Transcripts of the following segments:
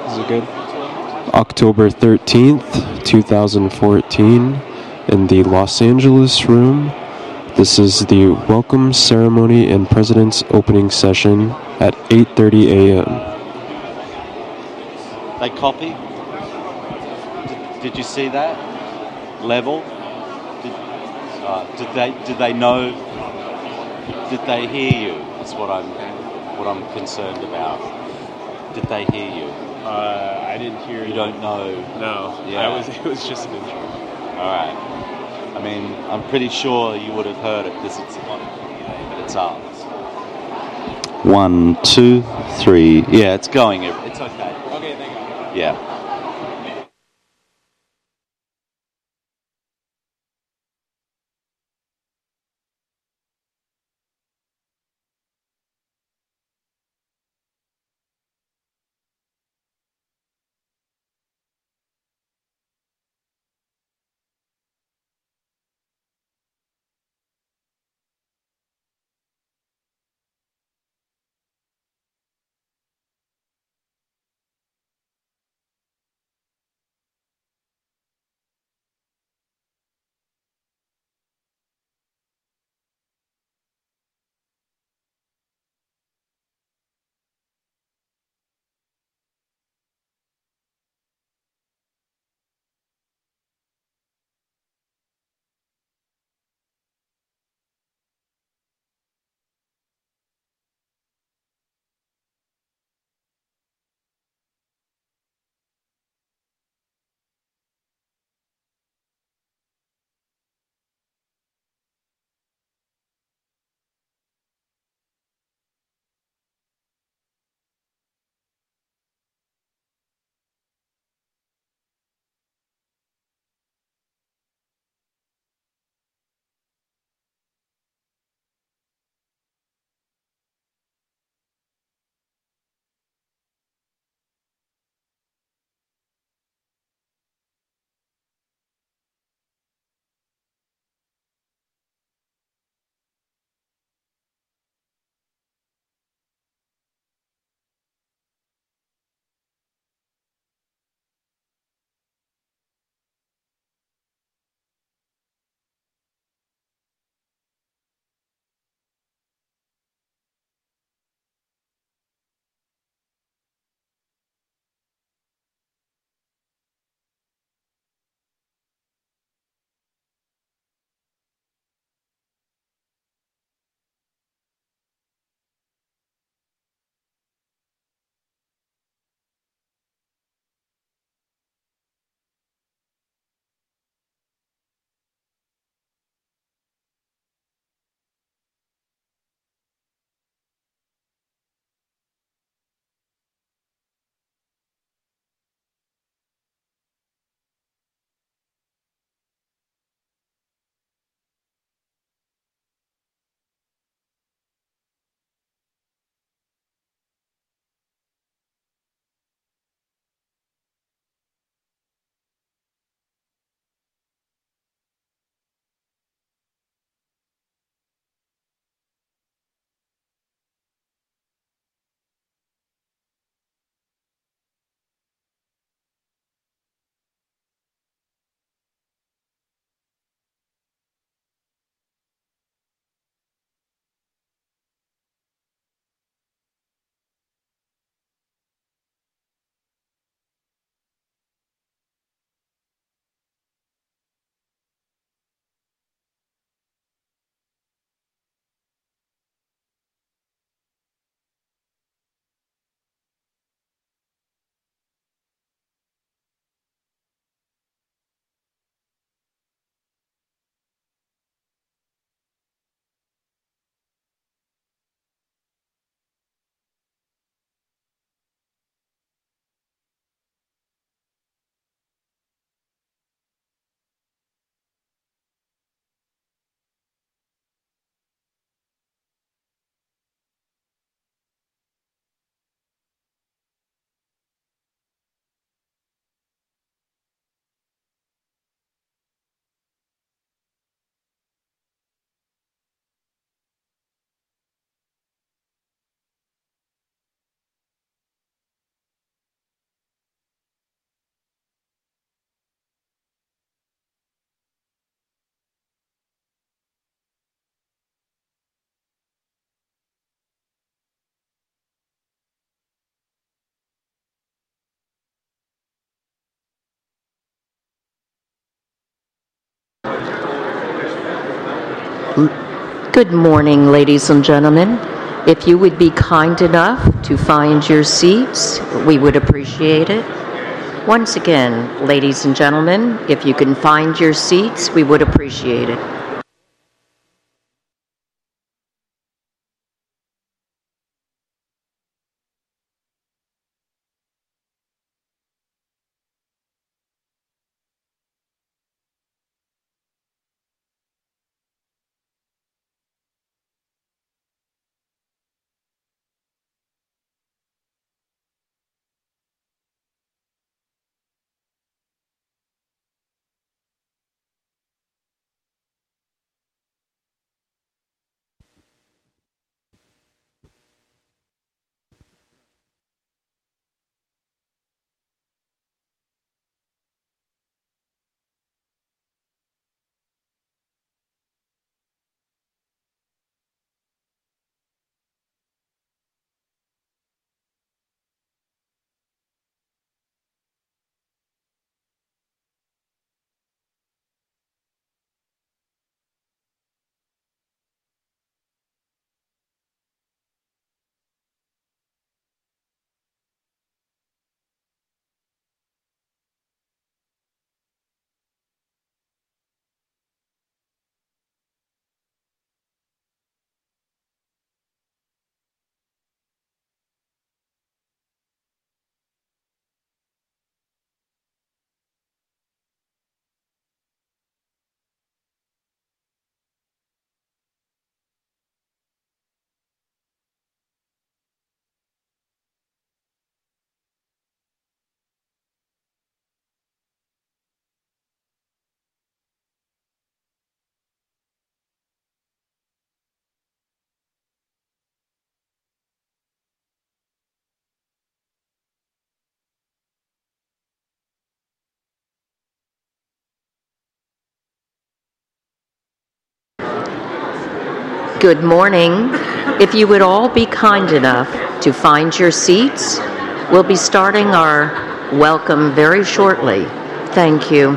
Is it good? October 13th, 2014, in the Los Angeles room. This is the welcome ceremony and president's opening session at 8:30 a.m. They copy? Did you see that? Level? Did they know? Did they hear you? That's what I'm concerned about. Did they hear you? I didn't hear You don't know? No. Yeah. It was just an intro. All right. I mean, I'm pretty sure you would have heard it because it's on PA, but it's ours. 1, 2, 3. Yeah, it's going. It's okay. Okay, thank you. Yeah. Good morning, ladies and gentlemen. If you would be kind enough to find your seats, we would appreciate it. Once again, ladies and gentlemen, if you can find your seats, we would appreciate it. Good morning. If you would all be kind enough to find your seats, we'll be starting our welcome very shortly. Thank you.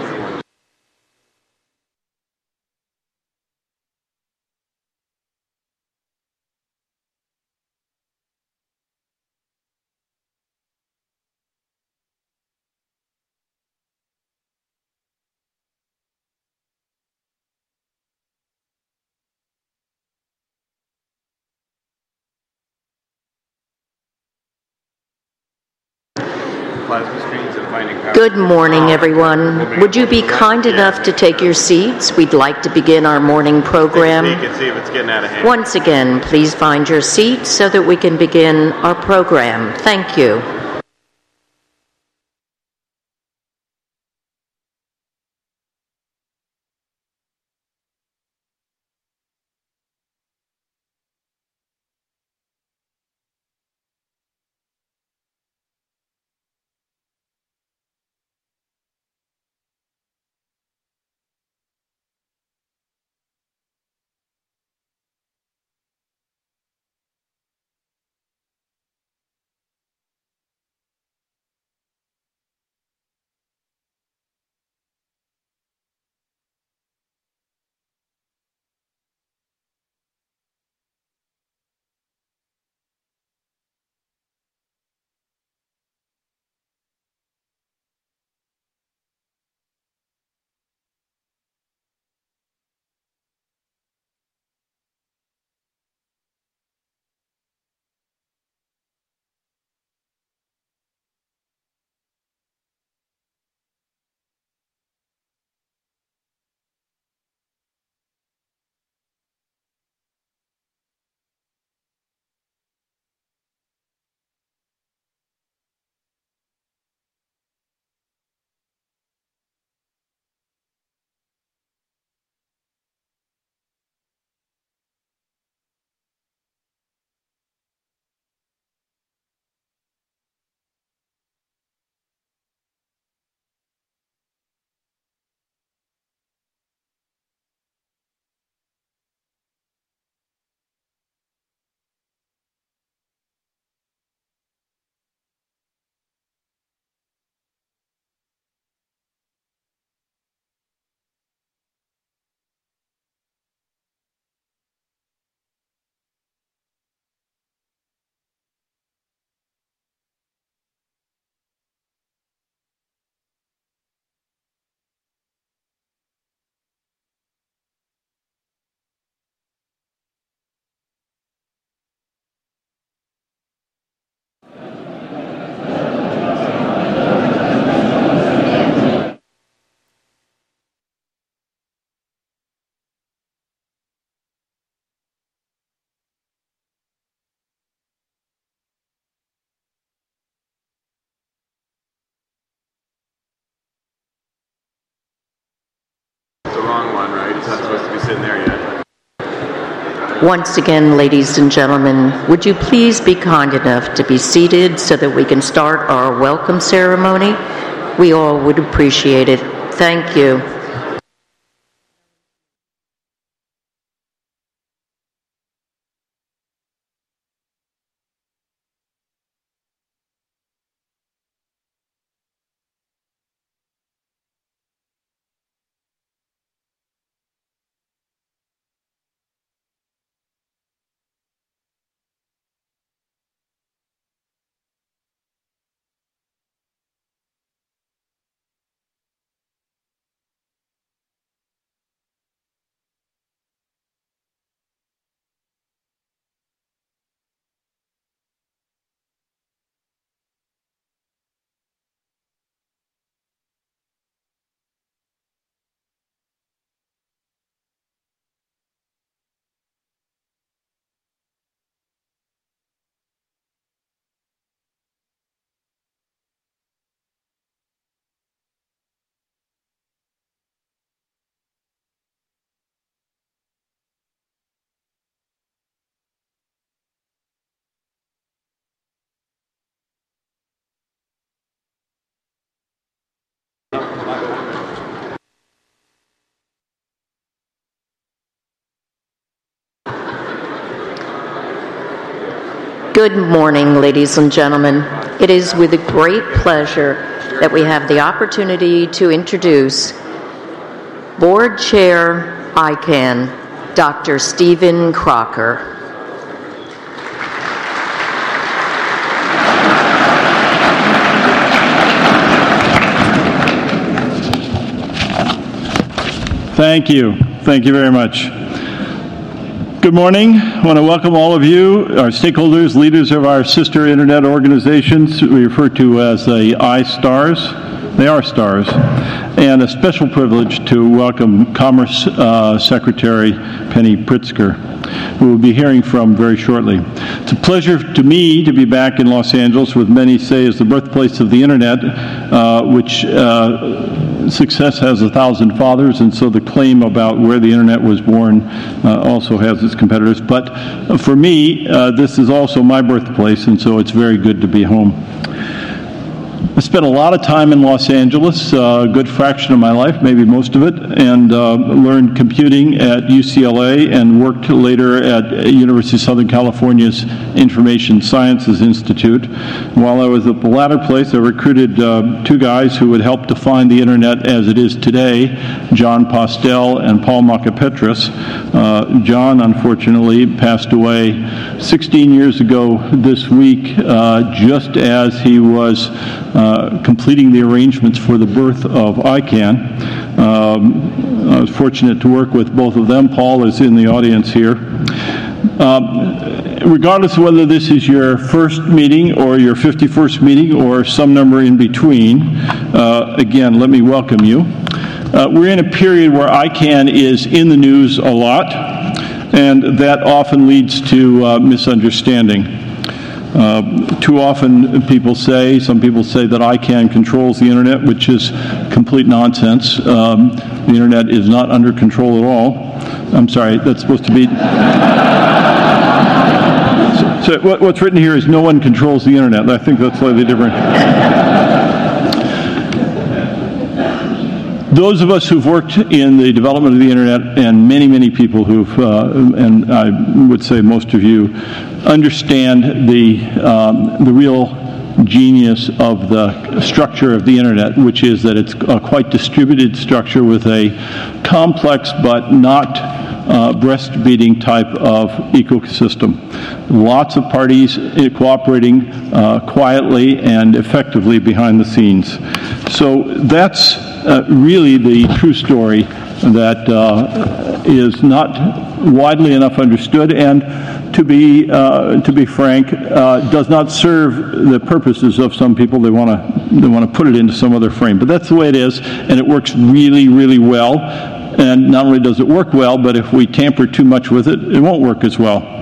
Good morning, everyone. Would you be kind enough to take your seats? We'd like to begin our morning program. Once again, please find your seats so that we can begin our program. Thank you. not supposed to be sitting there yet. Once again, ladies and gentlemen, would you please be kind enough to be seated so that we can start our welcome ceremony? We all would appreciate it. Thank you. Good morning, ladies and gentlemen. It is with great pleasure that we have the opportunity to introduce Board Chair ICANN, Dr. Stephen Crocker. Thank you. Thank you very much. Good morning. I want to welcome all of you, our stakeholders, leaders of our sister internet organizations we refer to as the iStars. They are stars. And a special privilege to welcome Commerce Secretary Penny Pritzker, who we'll be hearing from very shortly. It's a pleasure to me to be back in Los Angeles, with many say is the birthplace of the internet, which success has 1,000 fathers, and so the claim about where the internet was born also has its competitors. But for me, this is also my birthplace, and so it's very good to be home. I spent a lot of time in Los Angeles, a good fraction of my life, maybe most of it, and learned computing at UCLA and worked later at University of Southern California's Information Sciences Institute. While I was at the latter place, I recruited two guys who would help define the internet as it is today, John Postel and Paul Macapetris. John, unfortunately, passed away 16 years ago this week, just as he was completing the arrangements for the birth of ICANN. I was fortunate to work with both of them. Paul is in the audience here. Regardless of whether this is your first meeting or your 51st meeting or some number in between, again, let me welcome you. We're in a period where ICANN is in the news a lot, and that often leads to misunderstanding. Too often some people say that ICANN controls the internet, which is complete nonsense. The internet is not under control at all. I'm sorry, that's supposed to be... So what's written here is no one controls the internet. I think that's slightly different. Those of us who've worked in the development of the internet, and many, many people who've, and I would say most of you, understand the real genius of the structure of the internet, which is that it's a quite distributed structure with a complex but not breast-beating type of ecosystem. Lots of parties cooperating quietly and effectively behind the scenes. So that's really the true story that is not widely enough understood, and to be frank, does not serve the purposes of some people. They want to put it into some other frame. But that's the way it is, and it works really, really well. And not only does it work well, but if we tamper too much with it, it won't work as well.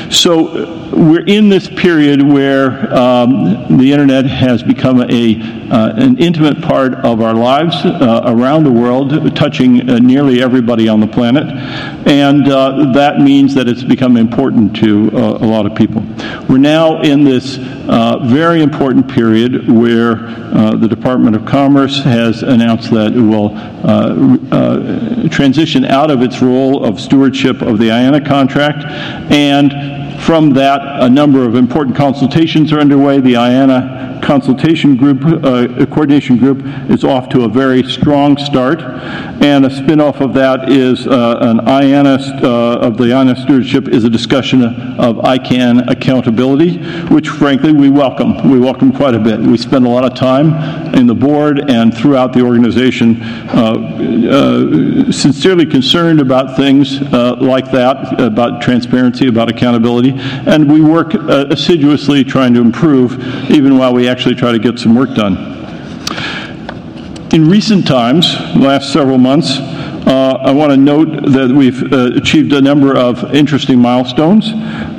So we're in this period where the internet has become an intimate part of our lives around the world, touching nearly everybody on the planet, and that means that it's become important to a lot of people. We're now in this very important period where the Department of Commerce has announced that it will transition out of its role of stewardship of the IANA contract, and from that, a number of important consultations are underway. The IANA consultation group, coordination group, is off to a very strong start, and a spin-off of that is of the IANA stewardship is a discussion of ICANN accountability, which frankly we welcome. We welcome quite a bit. We spend a lot of time in the board and throughout the organization sincerely concerned about things like that, about transparency, about accountability, and we work assiduously trying to improve even while we actually try to get some work done. In recent times, last several months, I want to note that we've achieved a number of interesting milestones.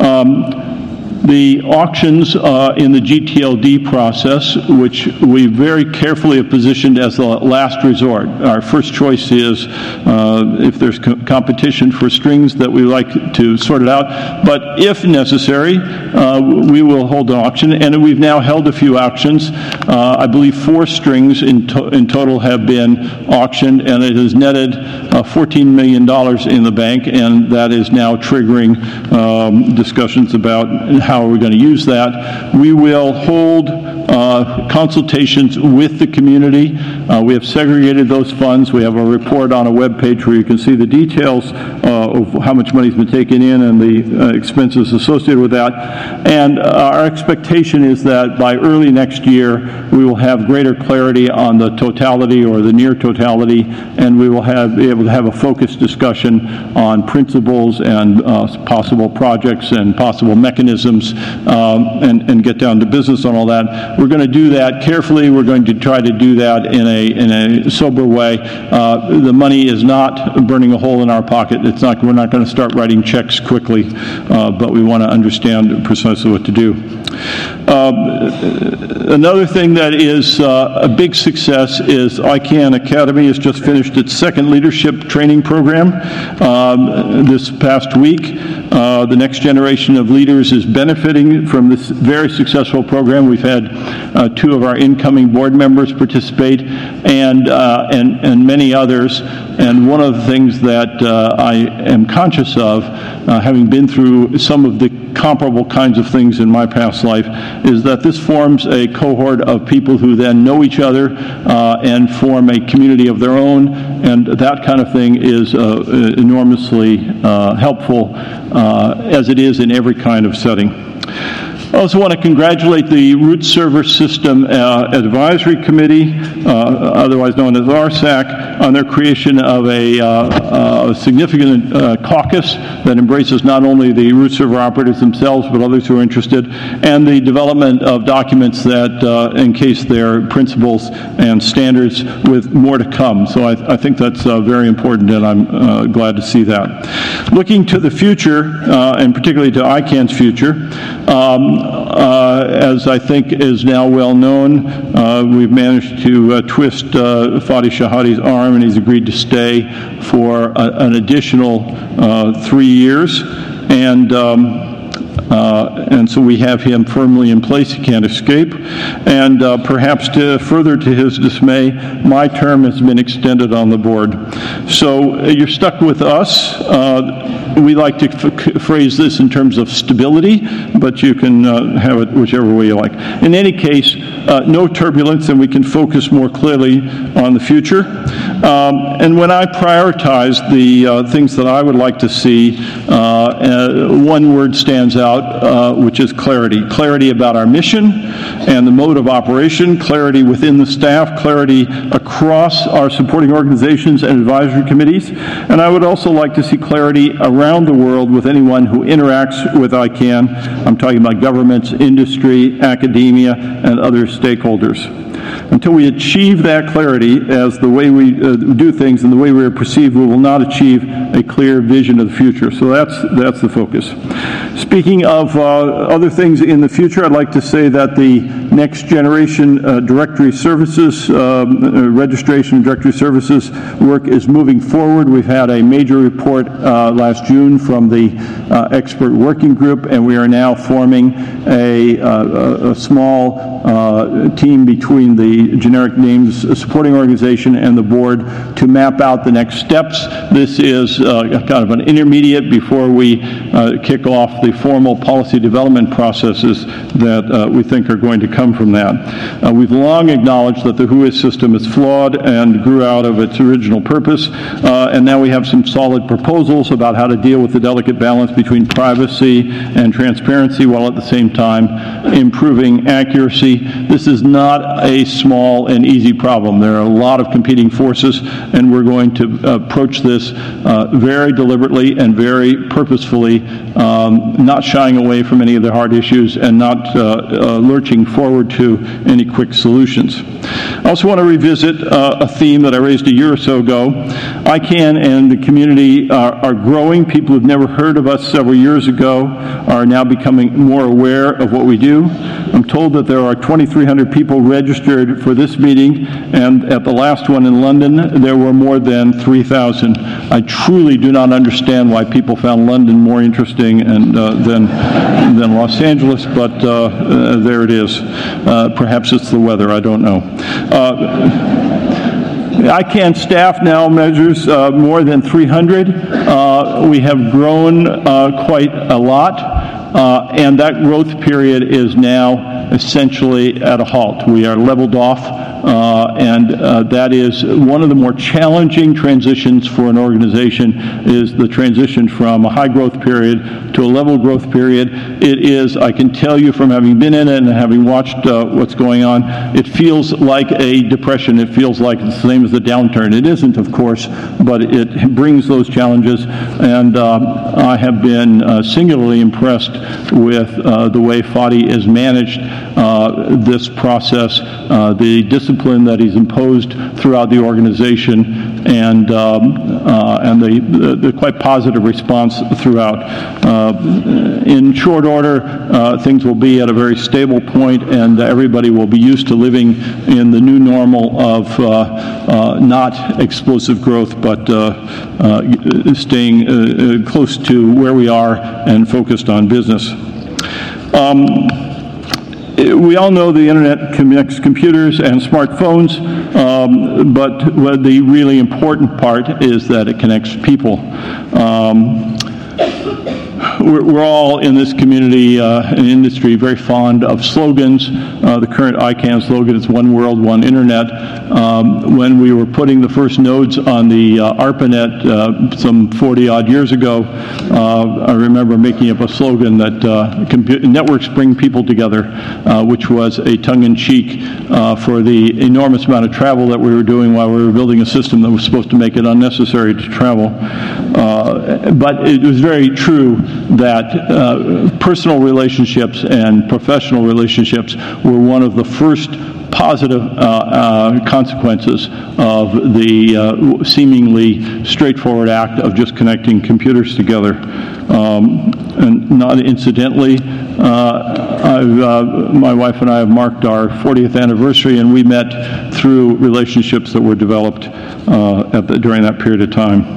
The auctions in the GTLD process, which we very carefully have positioned as the last resort. Our first choice is if there's competition for strings that we like to sort it out. But if necessary, we will hold an auction. And we've now held a few auctions. I believe 4 strings in total have been auctioned, and it has netted $14 million in the bank, and that is now triggering discussions about how are we going to use that. We will hold consultations with the community. We have segregated those funds. We have a report on a web page where you can see the details of how much money has been taken in and the expenses associated with that. And our expectation is that by early next year, we will have greater clarity on the totality or the near totality, and we will be able to have a focused discussion on principles and possible projects and possible mechanisms and get down to business on all that. We're going to do that carefully. We're going to try to do that in a sober way. The money is not burning a hole in our pocket. We're not going to start writing checks quickly, but we want to understand precisely what to do. Another thing that is a big success is ICANN Academy has just finished its second leadership training program this past week. The next generation of leaders is benefiting from this very successful program. We've had 2 of our incoming board members participate, and many others. And one of the things that I am conscious of, having been through some of the comparable kinds of things in my past life, is that this forms a cohort of people who then know each other and form a community of their own, and that kind of thing is enormously helpful, as it is in every kind of setting. I also want to congratulate the Root Server System Advisory Committee, otherwise known as RSAC, on their creation of a significant caucus that embraces not only the root server operators themselves, but others who are interested, and the development of documents that encase their principles and standards with more to come. So I think that's very important, and I'm glad to see that. Looking to the future, and particularly to ICANN's future, as I think is now well known, we've managed to twist Fadi Shahadi's arm, and he's agreed to stay for an additional 3 years. And so we have him firmly in place. He can't escape. And perhaps further to his dismay, my term has been extended on the board. So you're stuck with us. We like to phrase this in terms of stability, but you can have it whichever way you like. In any case, no turbulence, and we can focus more clearly on the future. And when I prioritize the things that I would like to see, one word stands out, which is clarity. Clarity about our mission and the mode of operation, clarity within the staff, clarity across our supporting organizations and advisory committees. And I would also like to see clarity around the world with anyone who interacts with ICANN. I'm talking about governments, industry, academia, and other stakeholders. Until we achieve that clarity, as the way we do things and the way we are perceived, we will not achieve a clear vision of the future. So that's the focus. Speaking of other things in the future, I'd like to say that the next generation directory services, registration directory services work is moving forward. We've had a major report last June from the expert working group, and we are now forming a small team between the generic names supporting organization and the board to map out the next steps. This is kind of an intermediate before we kick off the formal policy development processes that we think are going to come from that. We've long acknowledged that the WHOIS system is flawed and grew out of its original purpose, and now we have some solid proposals about how to deal with the delicate balance between privacy and transparency while at the same time improving accuracy. This is not a small and easy problem. There are a lot of competing forces, and we're going to approach this very deliberately and very purposefully, not shying away from any of the hard issues and not lurching forward to any quick solutions. I also want to revisit a theme that I raised a year or so ago. ICANN and the community are growing. People who've never heard of us several years ago are now becoming more aware of what we do. I'm told that there are 2,300 people registered for this meeting, and at the last one in London, there were more than 3,000. I truly do not understand why people found London more interesting and than Los Angeles, but there it is. Perhaps it's the weather, I don't know. ICANN staff now measures more than 300. We have grown quite a lot, and that growth period is now essentially at a halt. We are leveled off, and that is one of the more challenging transitions for an organization, is the transition from a high growth period to a level growth period. It is, I can tell you from having been in it and having watched what's going on, it feels like a depression. It feels like it's the same as the downturn. It isn't, of course, but it brings those challenges, and I have been singularly impressed with the way Fadi has managed this process, the discipline that he's imposed throughout the organization, and the quite positive response throughout. In short order, things will be at a very stable point, and everybody will be used to living in the new normal of not explosive growth, but staying close to where we are and focused on business. We all know the internet connects computers and smartphones, but the really important part is that it connects people. We're all in this community and industry very fond of slogans. The current ICANN slogan is "One World, One Internet." When we were putting the first nodes on the ARPANET some 40-odd years ago, I remember making up a slogan that networks bring people together, which was a tongue-in-cheek for the enormous amount of travel that we were doing while we were building a system that was supposed to make it unnecessary to travel. But it was very true that personal relationships and professional relationships were one of the first positive consequences of the seemingly straightforward act of just connecting computers together. And not incidentally, my wife and I have marked our 40th anniversary, and we met through relationships that were developed during that period of time.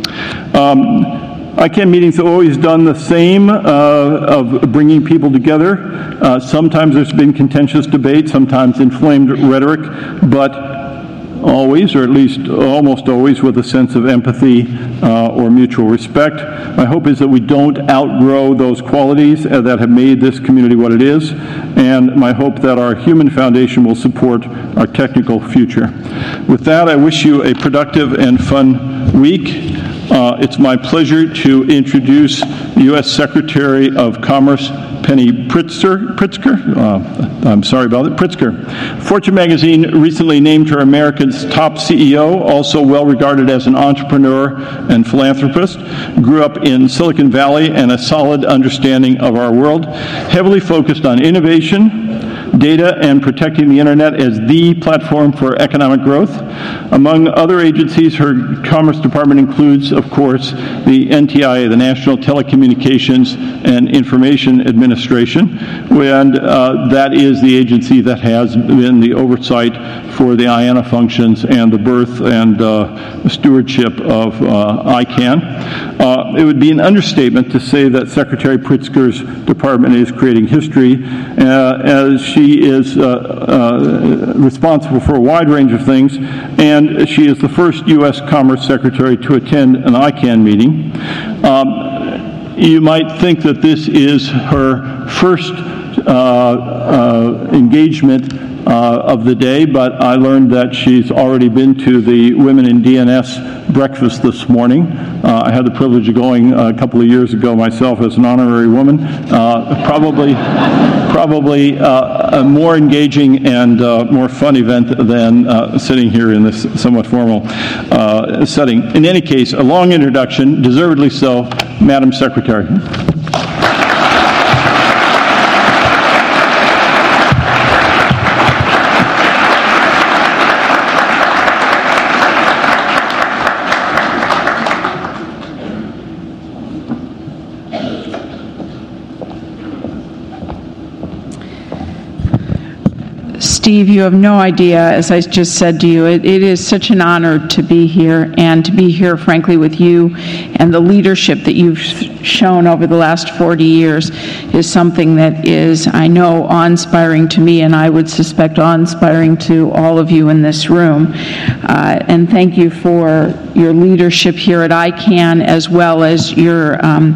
ICANN meetings have always done the same of bringing people together. Sometimes there's been contentious debate, sometimes inflamed rhetoric, but always, or at least almost always, with a sense of empathy or mutual respect. My hope is that we don't outgrow those qualities that have made this community what it is, and my hope that our human foundation will support our technical future. With that, I wish you a productive and fun week. It's my pleasure to introduce U.S. Secretary of Commerce Penny Pritzker. I'm sorry about it, Pritzker. Fortune magazine recently named her America's top CEO, also well regarded as an entrepreneur and philanthropist. Grew up in Silicon Valley and a solid understanding of our world. Heavily focused on innovation, data and protecting the Internet as the platform for economic growth. Among other agencies, her Commerce Department includes, of course, the NTIA, the National Telecommunications and Information Administration, and that is the agency that has been the oversight for the IANA functions and the birth and stewardship of ICANN. It would be an understatement to say that Secretary Pritzker's department is creating history, as she is responsible for a wide range of things, and she is the first U.S. Commerce Secretary to attend an ICANN meeting. You might think that this is her first engagement of the day, but I learned that she's already been to the Women in DNS breakfast this morning. I had the privilege of going a couple of years ago myself as an honorary woman. Probably a more engaging and more fun event than sitting here in this somewhat formal setting. In any case, a long introduction, deservedly so, Madam Secretary. Steve, you have no idea, as I just said to you, it is such an honor to be here, and to be here, frankly, with you and the leadership that you've shown over the last 40 years is something that is, I know, awe-inspiring to me, and I would suspect awe-inspiring to all of you in this room. And thank you for your leadership here at ICANN, as well as your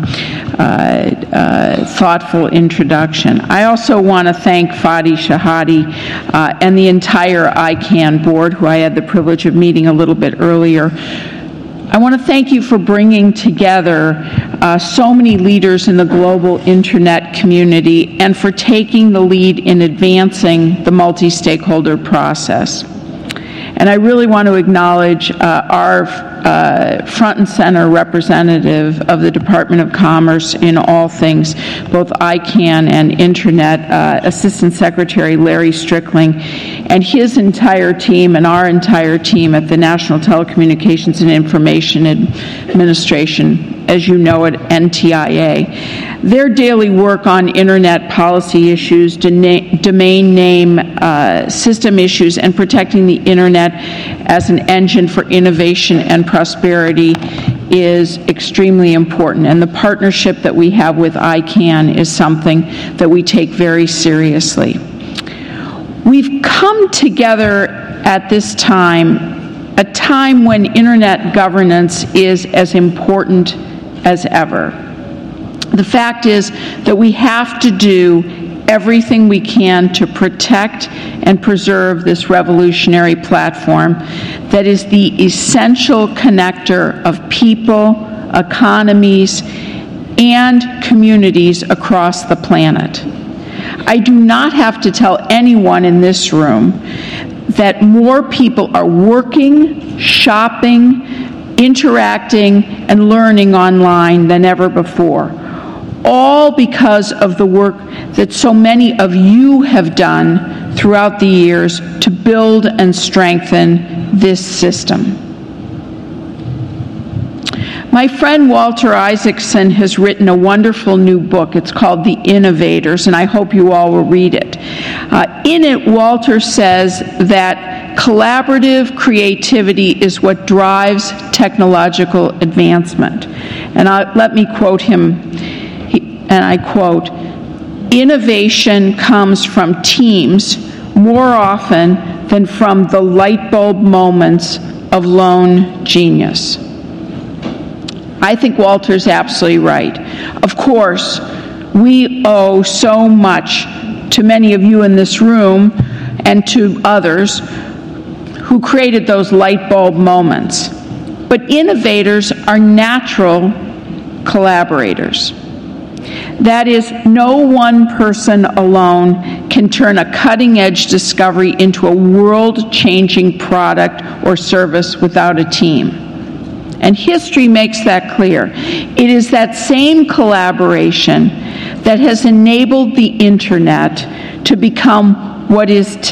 thoughtful introduction. I also want to thank Fadi Shahadi and the entire ICANN board, who I had the privilege of meeting a little bit earlier. I want to thank you for bringing together so many leaders in the global Internet community and for taking the lead in advancing the multi-stakeholder process. And I really want to acknowledge our front and center representative of the Department of Commerce in all things, both ICANN and Internet, Assistant Secretary Larry Strickling, and his entire team and our entire team at the National Telecommunications and Information Administration, as you know it, NTIA. Their daily work on Internet policy issues, domain name system issues, and protecting the Internet as an engine for innovation and prosperity is extremely important. And the partnership that we have with ICANN is something that we take very seriously. We've come together at this time, a time when Internet governance is as important as ever. The fact is that we have to do everything we can to protect and preserve this revolutionary platform that is the essential connector of people, economies, and communities across the planet. I do not have to tell anyone in this room that more people are working, shopping, interacting, and learning online than ever before, all because of the work that so many of you have done throughout the years to build and strengthen this system. My friend Walter Isaacson has written a wonderful new book. It's called The Innovators, and I hope you all will read it. In it, Walter says that collaborative creativity is what drives technological advancement. And let me quote him, and I quote, "Innovation comes from teams more often than from the light bulb moments of lone genius." I think Walter's absolutely right. Of course, we owe so much to many of you in this room and to others who created those light bulb moments. But innovators are natural collaborators. That is, no one person alone can turn a cutting-edge discovery into a world-changing product or service without a team. and history makes that clear. It is that same collaboration that has enabled the Internet to become what it is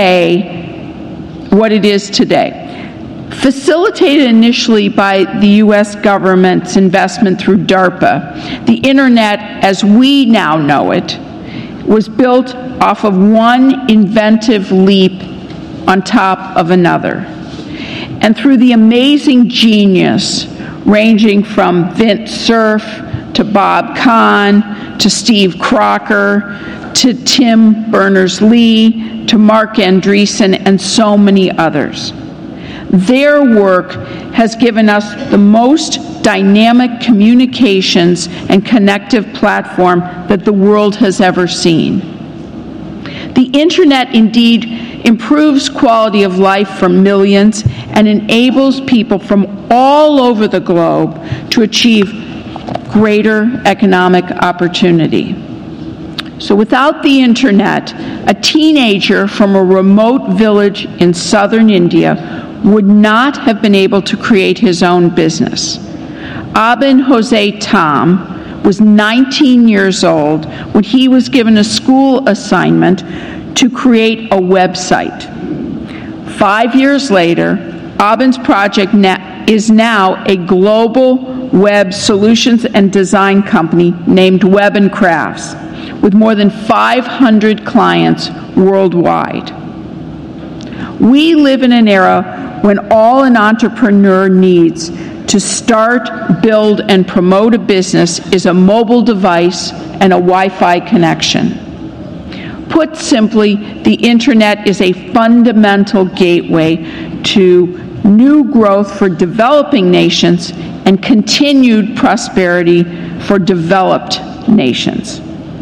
today. Facilitated initially by the U.S. government's investment through DARPA, the Internet, as we now know it, was built off of one inventive leap on top of another. And through the amazing genius ranging from Vint Cerf to Bob Kahn to Steve Crocker to Tim Berners-Lee to Mark Andreessen and so many others. Their work has given us the most dynamic communications and connective platform that the world has ever seen. The Internet indeed improves quality of life for millions and enables people from all over the globe to achieve greater economic opportunity. So without the Internet, a teenager from a remote village in southern India would not have been able to create his own business. Abin Jose Tam was 19 years old when he was given a school assignment to create a website. 5 years later, Abin's project is now a global web solutions and design company named Web & Crafts, with more than 500 clients worldwide. We live in an era when all an entrepreneur needs to start, build, and promote a business is a mobile device and a Wi-Fi connection. Put simply, the Internet is a fundamental gateway to new growth for developing nations and continued prosperity for developed nations.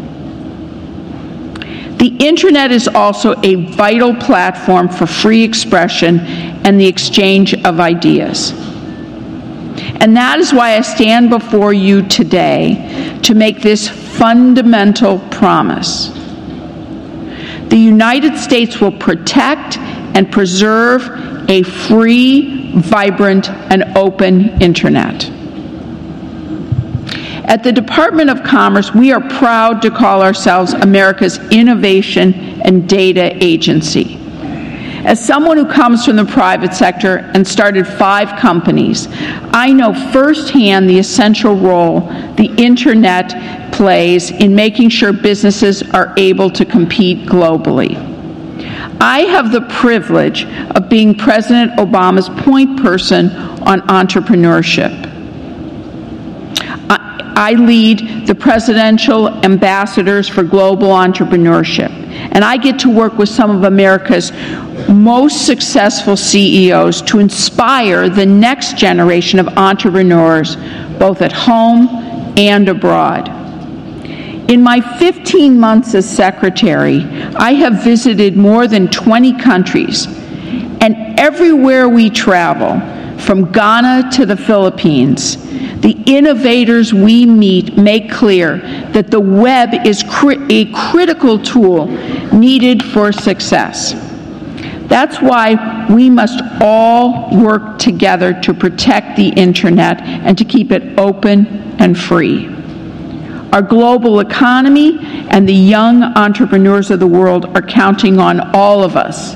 The Internet is also a vital platform for free expression and the exchange of ideas. And that is why I stand before you today to make this fundamental promise. The United States will protect and preserve a free, vibrant, and open Internet. At the Department of Commerce, we are proud to call ourselves America's Innovation and Data Agency. As someone who comes from the private sector and started 5 companies, I know firsthand the essential role the Internet plays in making sure businesses are able to compete globally. I have the privilege of being President Obama's point person on entrepreneurship. I lead the Presidential Ambassadors for Global Entrepreneurship, and I get to work with some of America's most successful CEOs to inspire the next generation of entrepreneurs, both at home and abroad. In my 15 months as secretary, I have visited more than 20 countries, and everywhere we travel, from Ghana to the Philippines, the innovators we meet make clear that the web is a critical tool needed for success. That's why we must all work together to protect the Internet and to keep it open and free. Our global economy and the young entrepreneurs of the world are counting on all of us.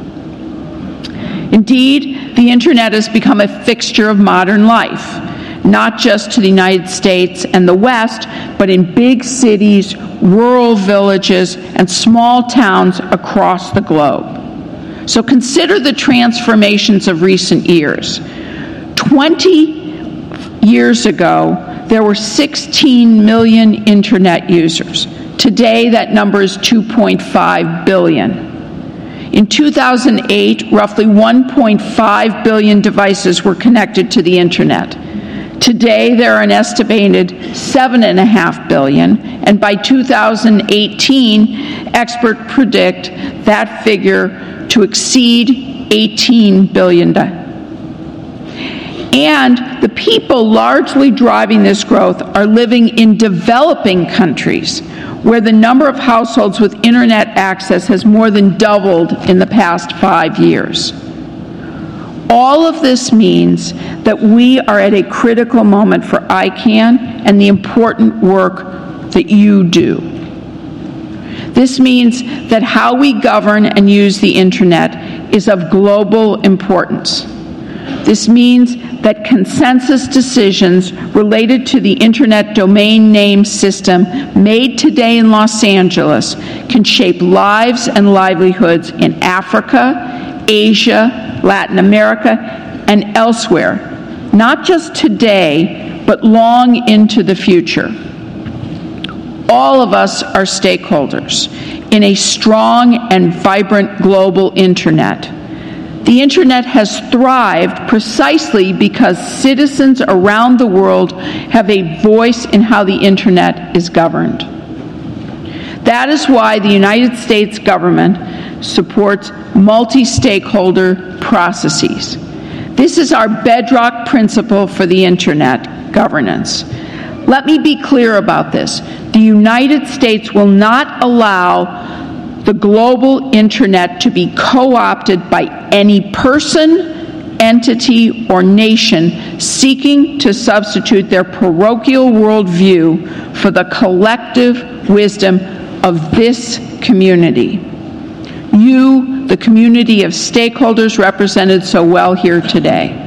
Indeed, the Internet has become a fixture of modern life, not just to the United States and the West, but in big cities, rural villages, and small towns across the globe. So consider the transformations of recent years. 20 years ago, there were 16 million Internet users. Today, that number is 2.5 billion. In 2008, roughly 1.5 billion devices were connected to the Internet. Today, there are an estimated 7.5 billion, and by 2018, experts predict that figure to exceed 18 billion. And the people largely driving this growth are living in developing countries, where the number of households with Internet access has more than doubled in the past 5 years. All of this means that we are at a critical moment for ICANN and the important work that you do. This means that how we govern and use the Internet is of global importance. This means that consensus decisions related to the Internet domain name system made today in Los Angeles can shape lives and livelihoods in Africa, Asia, Latin America, and elsewhere, not just today, but long into the future. All of us are stakeholders in a strong and vibrant global Internet. The Internet has thrived precisely because citizens around the world have a voice in how the Internet is governed. That is why the United States government supports multi-stakeholder processes. This is our bedrock principle for the Internet governance. Let me be clear about this. The United States will not allow the global Internet to be co-opted by any person, entity, or nation seeking to substitute their parochial worldview for the collective wisdom of this community. You, the community of stakeholders represented so well here today.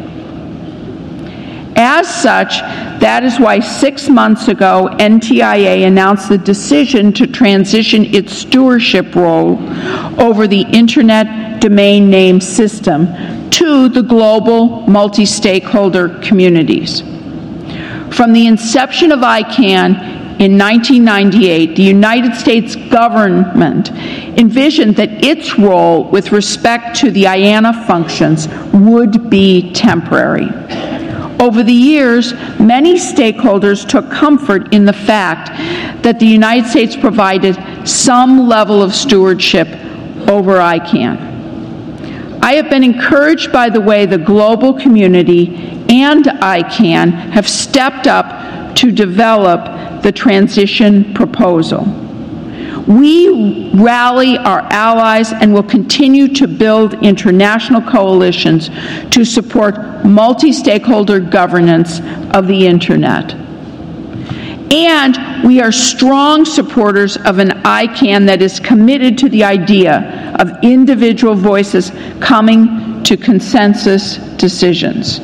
As such, that is why 6 months ago, NTIA announced the decision to transition its stewardship role over the Internet domain name system to the global multi-stakeholder communities. From the inception of ICANN in 1998, the United States government envisioned that its role with respect to the IANA functions would be temporary. Over the years, many stakeholders took comfort in the fact that the United States provided some level of stewardship over ICANN. I have been encouraged by the way the global community and ICANN have stepped up to develop the transition proposal. We rally our allies and will continue to build international coalitions to support multi-stakeholder governance of the Internet. And we are strong supporters of an ICANN that is committed to the idea of individual voices coming to consensus decisions.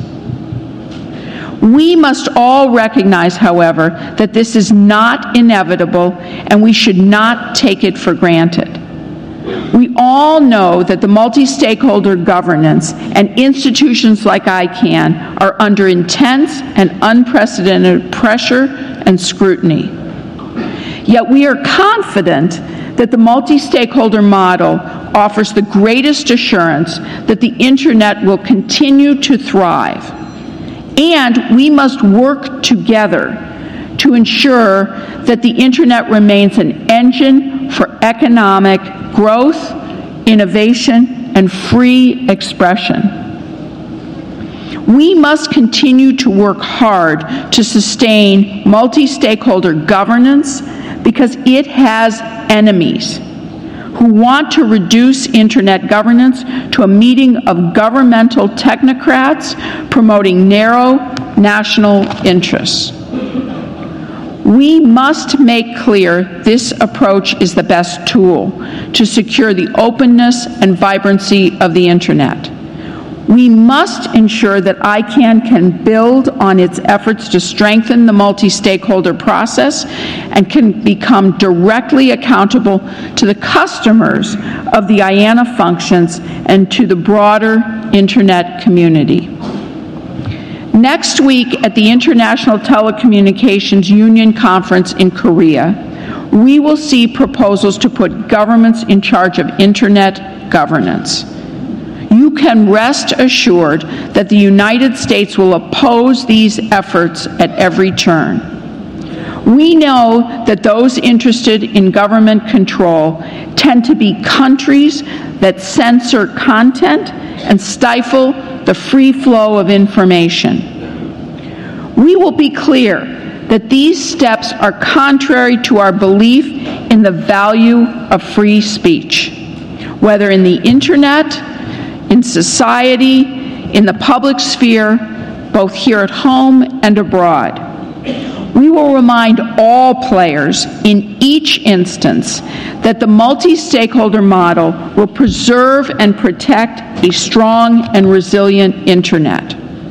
We must all recognize, however, that this is not inevitable and we should not take it for granted. We all know that the multi-stakeholder governance and institutions like ICANN are under intense and unprecedented pressure and scrutiny. Yet we are confident that the multi-stakeholder model offers the greatest assurance that the Internet will continue to thrive. And we must work together to ensure that the Internet remains an engine for economic growth, innovation, and free expression. We must continue to work hard to sustain multi-stakeholder governance because it has enemies who want to reduce Internet governance to a meeting of governmental technocrats promoting narrow national interests. We must make clear this approach is the best tool to secure the openness and vibrancy of the Internet. We must ensure that ICANN can build on its efforts to strengthen the multi-stakeholder process and can become directly accountable to the customers of the IANA functions and to the broader Internet community. Next week at the International Telecommunications Union Conference in Korea, we will see proposals to put governments in charge of Internet governance. You can rest assured that the United States will oppose these efforts at every turn. We know that those interested in government control tend to be countries that censor content and stifle the free flow of information. We will be clear that these steps are contrary to our belief in the value of free speech, whether in the Internet, in society, in the public sphere, both here at home and abroad. We will remind all players in each instance that the multi-stakeholder model will preserve and protect a strong and resilient Internet.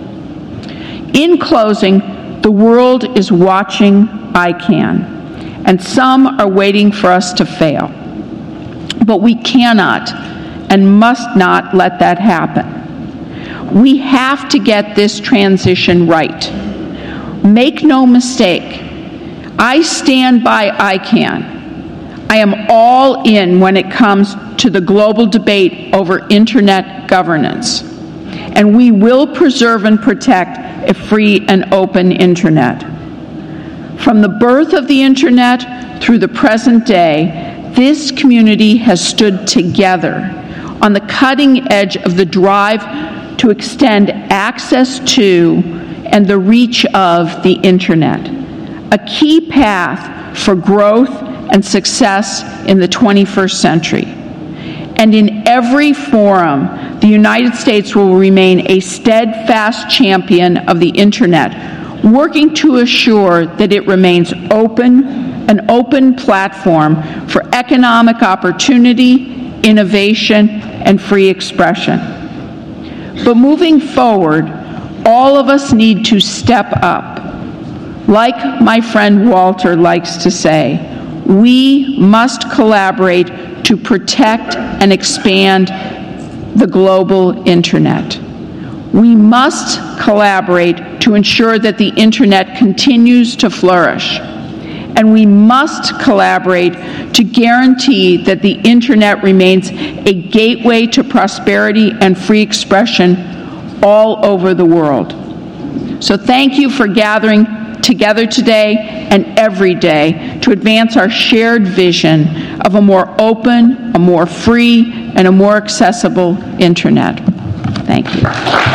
In closing, the world is watching ICANN, and some are waiting for us to fail. But we cannot and must not let that happen. We have to get this transition right. Make no mistake, I stand by ICANN. I am all in when it comes to the global debate over Internet governance. And we will preserve and protect a free and open Internet. From the birth of the Internet through the present day, this community has stood together on the cutting edge of the drive to extend access to and the reach of the Internet, a key path for growth and success in the 21st century. And in every forum, the United States will remain a steadfast champion of the Internet, working to assure that it remains open, an open platform for economic opportunity, innovation, and free expression. But moving forward, all of us need to step up. Like my friend Walter likes to say, we must collaborate to protect and expand the global Internet. We must collaborate to ensure that the Internet continues to flourish. And we must collaborate to guarantee that the Internet remains a gateway to prosperity and free expression all over the world. So thank you for gathering together today and every day to advance our shared vision of a more open, a more free, and a more accessible Internet. Thank you.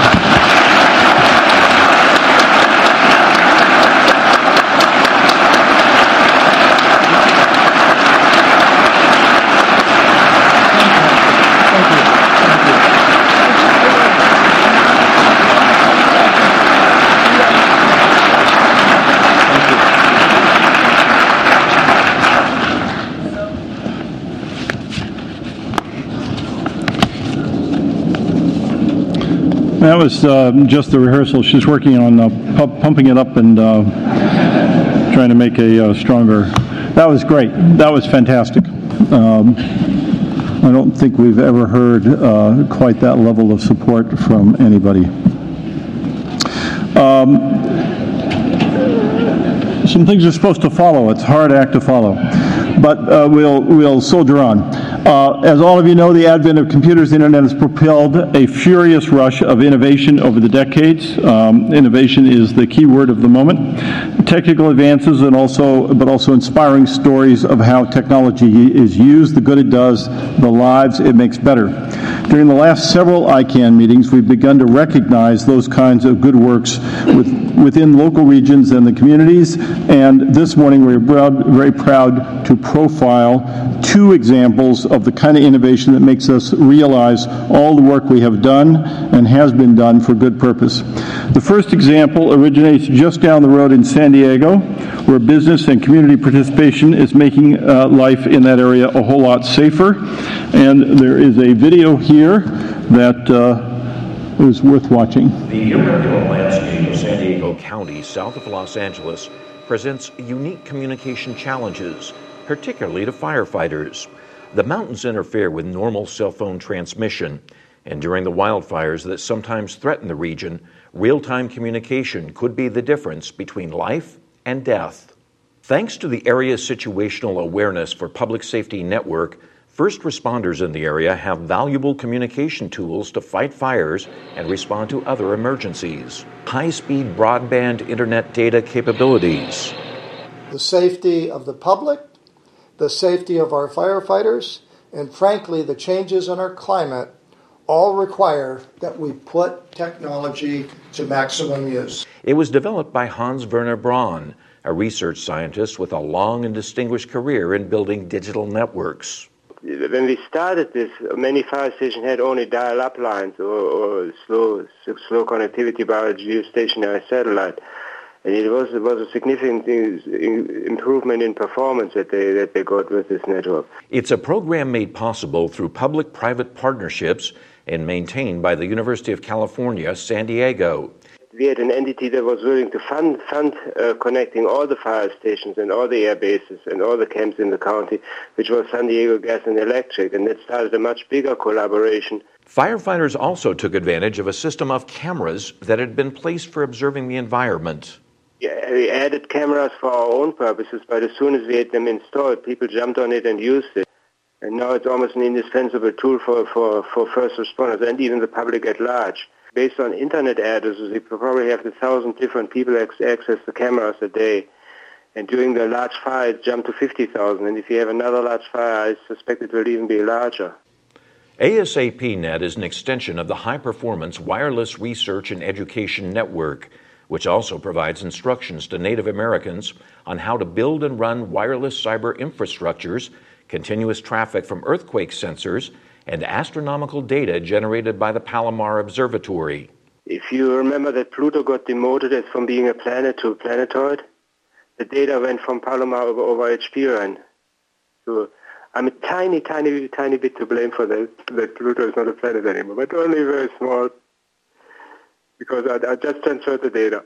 That was just the rehearsal. She's working on pumping it up and trying to make a stronger. That was great. That was fantastic. I don't think we've ever heard quite that level of support from anybody. Some things are supposed to follow. It's a hard act to follow, but we'll soldier on. As all of you know, the advent of computers, the Internet has propelled a furious rush of innovation over the decades. Innovation is the key word of the moment. Technical advances but also inspiring stories of how technology is used, the good it does, the lives it makes better. During the last several ICANN meetings, we've begun to recognize those kinds of good works within local regions and the communities, and this morning we're very proud to profile two examples of the kind of innovation that makes us realize all the work we have done and has been done for good purpose. The first example originates just down the road in San Diego, where business and community participation is making life in that area a whole lot safer. And there is a video here that is worth watching. The irregular landscape of San Diego County, south of Los Angeles, presents unique communication challenges, particularly to firefighters. The mountains interfere with normal cell phone transmission, and during the wildfires that sometimes threaten the region, real-time communication could be the difference between life and death. Thanks to the area's situational awareness for public safety network, first responders in the area have valuable communication tools to fight fires and respond to other emergencies. High-speed broadband internet data capabilities. The safety of the public, the safety of our firefighters, and frankly, the changes in our climate all require that we put technology to maximum use. It was developed by Hans Werner Braun, a research scientist with a long and distinguished career in building digital networks. when we started this, many fire stations had only dial-up lines or slow connectivity via geostationary satellite. And it was a significant improvement in performance that they got with this network. It's a program made possible through public-private partnerships and maintained by the University of California, San Diego. We had an entity that was willing to fund connecting all the fire stations and all the air bases and all the camps in the county, which was San Diego Gas and Electric, and that started a much bigger collaboration. Firefighters also took advantage of a system of cameras that had been placed for observing the environment. Yeah, we added cameras for our own purposes, but as soon as we had them installed, people jumped on it and used it. And now it's almost an indispensable tool for first responders and even the public at large. Based on internet addresses, we probably have 1,000 different people access the cameras a day. And during the large fire, it jumped to 50,000. And if you have another large fire, I suspect it will even be larger. ASAPnet is an extension of the High-Performance Wireless Research and Education Network, which also provides instructions to Native Americans on how to build and run wireless cyber infrastructures, continuous traffic from earthquake sensors, and astronomical data generated by the Palomar Observatory. If you remember that Pluto got demoted from being a planet to a planetoid, the data went from Palomar over HPRN. So I'm a tiny bit to blame for that Pluto is not a planet anymore, but only very small, because I just transferred the data.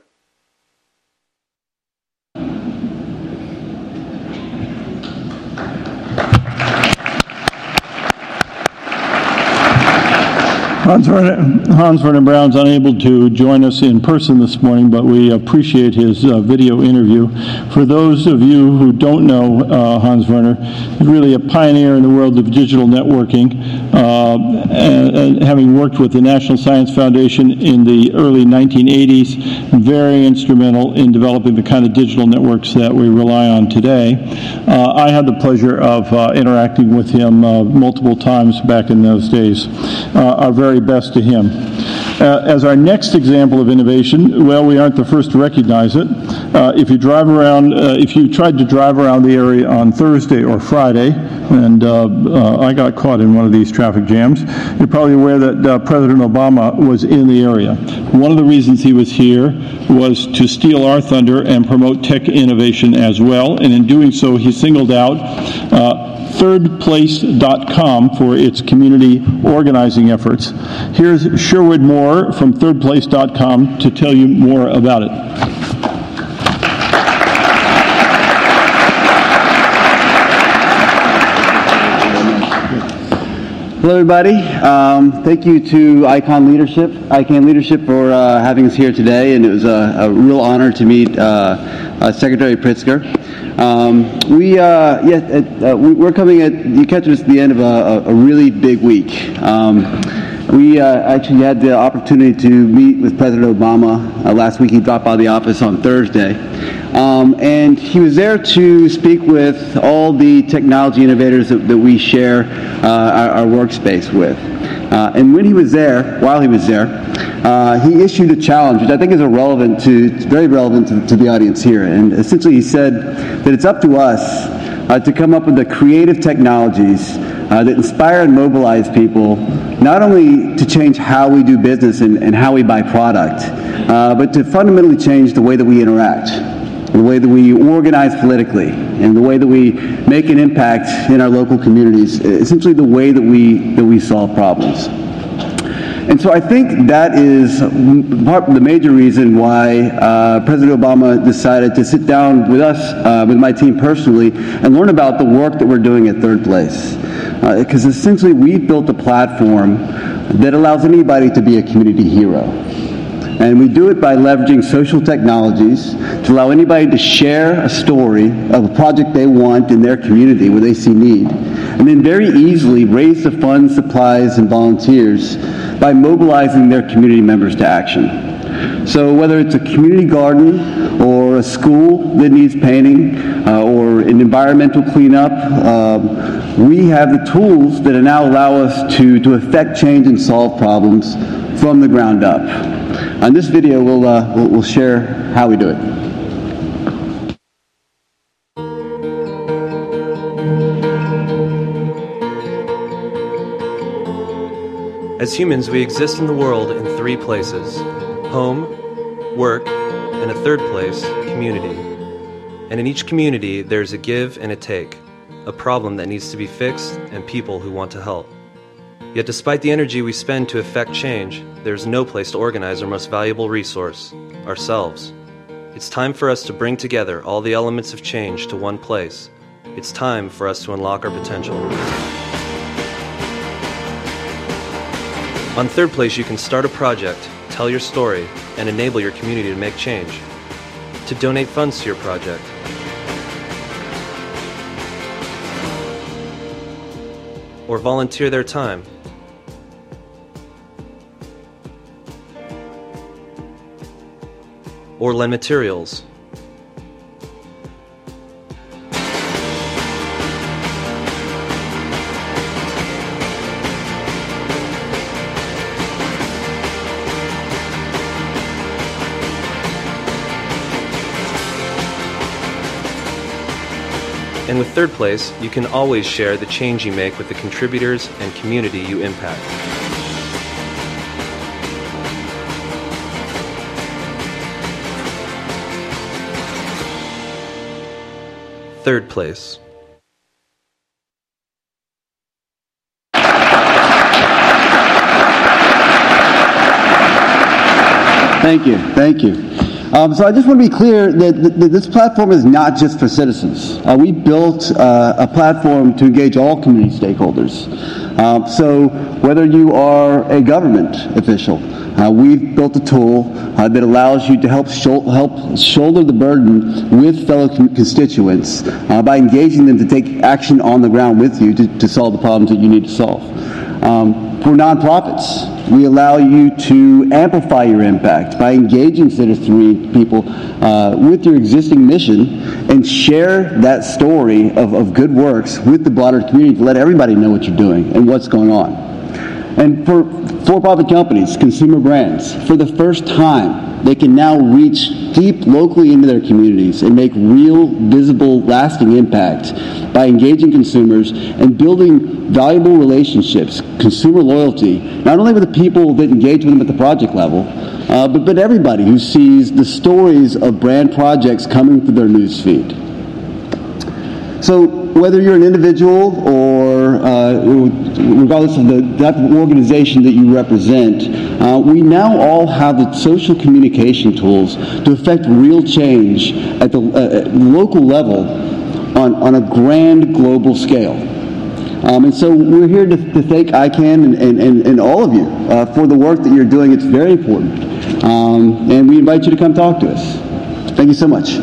Hans Werner Brown's unable to join us in person this morning, but we appreciate his video interview. For those of you who don't know Hans Werner, he's really a pioneer in the world of digital networking, and having worked with the National Science Foundation in the early 1980s, very instrumental in developing the kind of digital networks that we rely on today. I had the pleasure of interacting with him multiple times back in those days. Our very best to him. As our next example of innovation, well, we aren't the first to recognize it. If you tried to drive around the area on Thursday or Friday, and I got caught in one of these traffic jams, you're probably aware that President Obama was in the area. One of the reasons he was here was to steal our thunder and promote tech innovation as well, and in doing so, he singled out thirdplace.com for its community organizing efforts. Here's Sherwood Moore from thirdplace.com to tell you more about it. Hello, everybody. Thank you to ICANN Leadership for having us here today, and it was a real honor to meet Secretary Pritzker. We're coming you catch us at the end of a really big week. We actually had the opportunity to meet with President Obama last week. He dropped by the office on Thursday. And he was there to speak with all the technology innovators that we share our workspace with. And while he was there, he issued a challenge, which I think is very relevant to the audience here. And essentially he said that it's up to us to come up with the creative technologies that inspire and mobilize people, not only to change how we do business and how we buy product, but to fundamentally change the way that we interact, the way that we organize politically, and the way that we make an impact in our local communities, essentially the way that we solve problems. And so I think that is the major reason why President Obama decided to sit down with us, with my team personally, and learn about the work that we're doing at Third Place. Because essentially we've built a platform that allows anybody to be a community hero. And we do it by leveraging social technologies to allow anybody to share a story of a project they want in their community where they see need, and then very easily raise the funds, supplies, and volunteers by mobilizing their community members to action. So whether it's a community garden or a school that needs painting or an environmental cleanup, we have the tools that now allow us to affect change and solve problems from the ground up. On this video, we'll share how we do it. As humans, we exist in the world in three places: home, work, and a third place, community. And in each community, there's a give and a take, a problem that needs to be fixed, and people who want to help. Yet despite the energy we spend to effect change, there's no place to organize our most valuable resource, ourselves. It's time for us to bring together all the elements of change to one place. It's time for us to unlock our potential. On Third Place, you can start a project, tell your story, and enable your community to make change. To donate funds to your project. Or volunteer their time. Or lend materials. And with Third Place, you can always share the change you make with the contributors and community you impact. Third Place. Thank you. Thank you. So I just want to be clear that this platform is not just for citizens. We built a platform to engage all community stakeholders. So whether you are a government official, we've built a tool that allows you to help shoulder the burden with fellow constituents by engaging them to take action on the ground with you to solve the problems that you need to solve. For nonprofits, we allow you to amplify your impact by engaging citizenry people with your existing mission and share that story of good works with the broader community to let everybody know what you're doing and what's going on. And for for-profit companies, consumer brands, for the first time, they can now reach deep locally into their communities and make real, visible, lasting impact by engaging consumers and building valuable relationships, consumer loyalty, not only with the people that engage with them at the project level, but everybody who sees the stories of brand projects coming through their news feed. So whether you're an individual or regardless of the type of organization that you represent, we now all have the social communication tools to affect real change at the local level on a grand global scale. And so we're here to thank ICANN and all of you for the work that you're doing. It's very important. And we invite you to come talk to us. Thank you so much.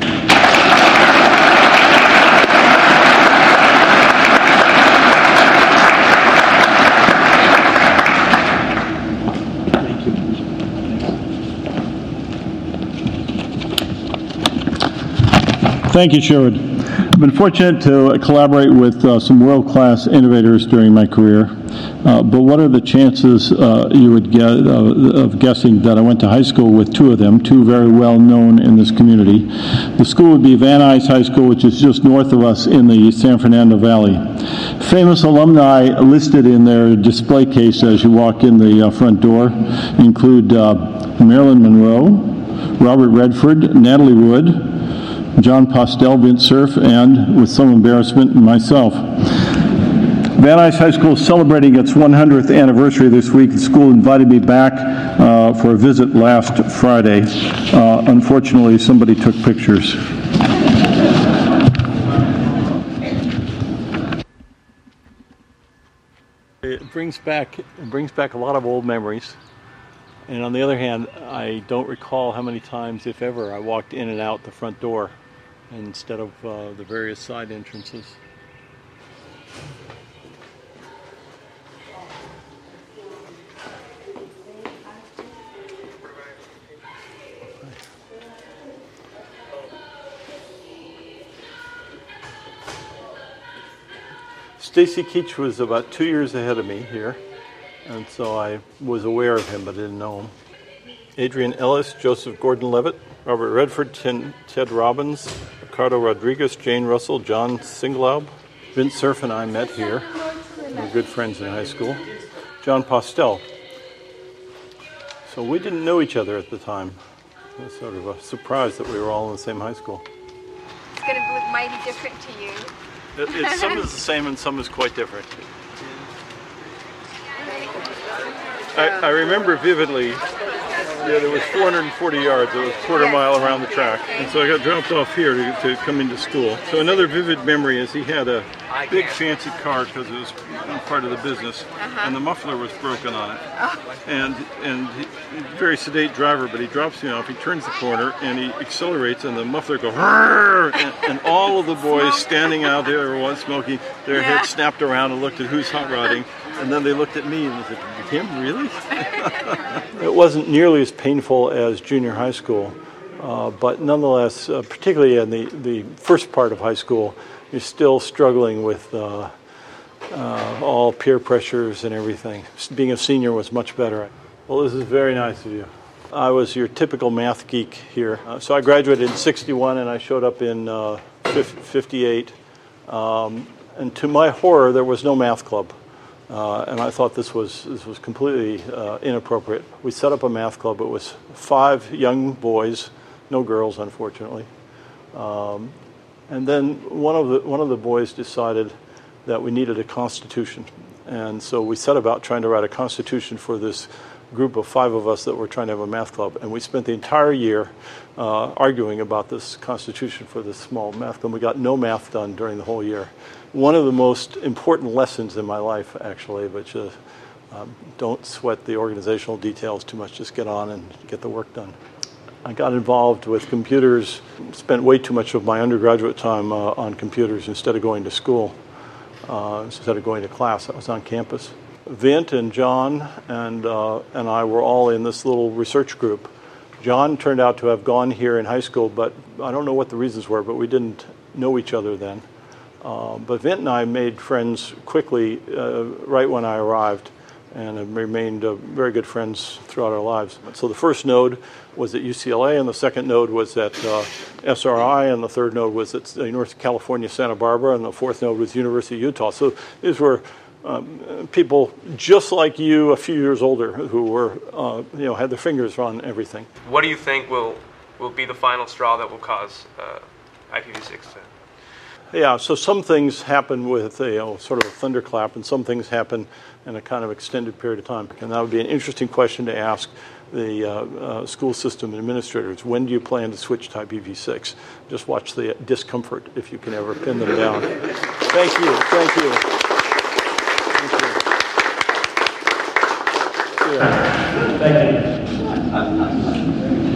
Thank you, Sherwood. I've been fortunate to collaborate with some world-class innovators during my career, but what are the chances you would get of guessing that I went to high school with two of them, two very well-known in this community? The school would be Van Nuys High School, which is just north of us in the San Fernando Valley. Famous alumni listed in their display case as you walk in the front door include Marilyn Monroe, Robert Redford, Natalie Wood, John Postel, Vint Cerf, and, with some embarrassment, myself. Van Nuys High School is celebrating its 100th anniversary this week. The school invited me back for a visit last Friday. Unfortunately, somebody took pictures. It brings back a lot of old memories. And on the other hand, I don't recall how many times, if ever, I walked in and out the front door instead of the various side entrances. Stacy Keach was about 2 years ahead of me here, and so I was aware of him but didn't know him. Adrian Ellis, Joseph Gordon-Levitt, Robert Redford, Ted Robbins, Ricardo Rodriguez, Jane Russell, John Singlaub. Vint Cerf and I met here. We were good friends in high school. John Postel. So we didn't know each other at the time. It was sort of a surprise that we were all in the same high school. It's going to look mighty different to you. Some is the same and some is quite different. I remember vividly, there was 440 yards. It was a quarter mile around the track. And so I got dropped off here to come into school. So another vivid memory is he had a big fancy car because it was part of the business, and the muffler was broken on it. And very sedate driver, but he drops me off, he turns the corner, and he accelerates, and the muffler goes, and all of the boys standing out there once smoking, their heads snapped around and looked at who's hot rodding, and then they looked at me and said, him, really? It wasn't nearly as painful as junior high school, but nonetheless, particularly in the first part of high school, you're still struggling with all peer pressures and everything. Being a senior was much better. Well, this is very nice of you. I was your typical math geek here. So I graduated in 61 and I showed up in 58. And to my horror, there was no math club. And I thought this was completely inappropriate. We set up a math club. It was 5 young boys, no girls, unfortunately. And then one of the boys decided that we needed a constitution, and so we set about trying to write a constitution for this group of 5 of us that were trying to have a math club. And we spent the entire year arguing about this constitution for this small math club. We got no math done during the whole year. One of the most important lessons in my life, actually, which is don't sweat the organizational details too much. Just get on and get the work done. I got involved with computers, spent way too much of my undergraduate time on computers instead of going to school, instead of going to class. I was on campus. Vint and John and I were all in this little research group. John turned out to have gone here in high school, but I don't know what the reasons were, but we didn't know each other then. But Vint and I made friends quickly right when I arrived, and have remained very good friends throughout our lives. So the first node was at UCLA, and the second node was at SRI, and the third node was at University of California, Santa Barbara, and the fourth node was University of Utah. So these were people just like you, a few years older, who were, had their fingers on everything. What do you think will be the final straw that will cause IPv6 to... Yeah, so some things happen with sort of a thunderclap, and some things happen in a kind of extended period of time. And that would be an interesting question to ask the school system administrators. When do you plan to switch to IPv6? Just watch the discomfort if you can ever pin them down. Thank you. Thank you. Thank you. Yeah. Thank you.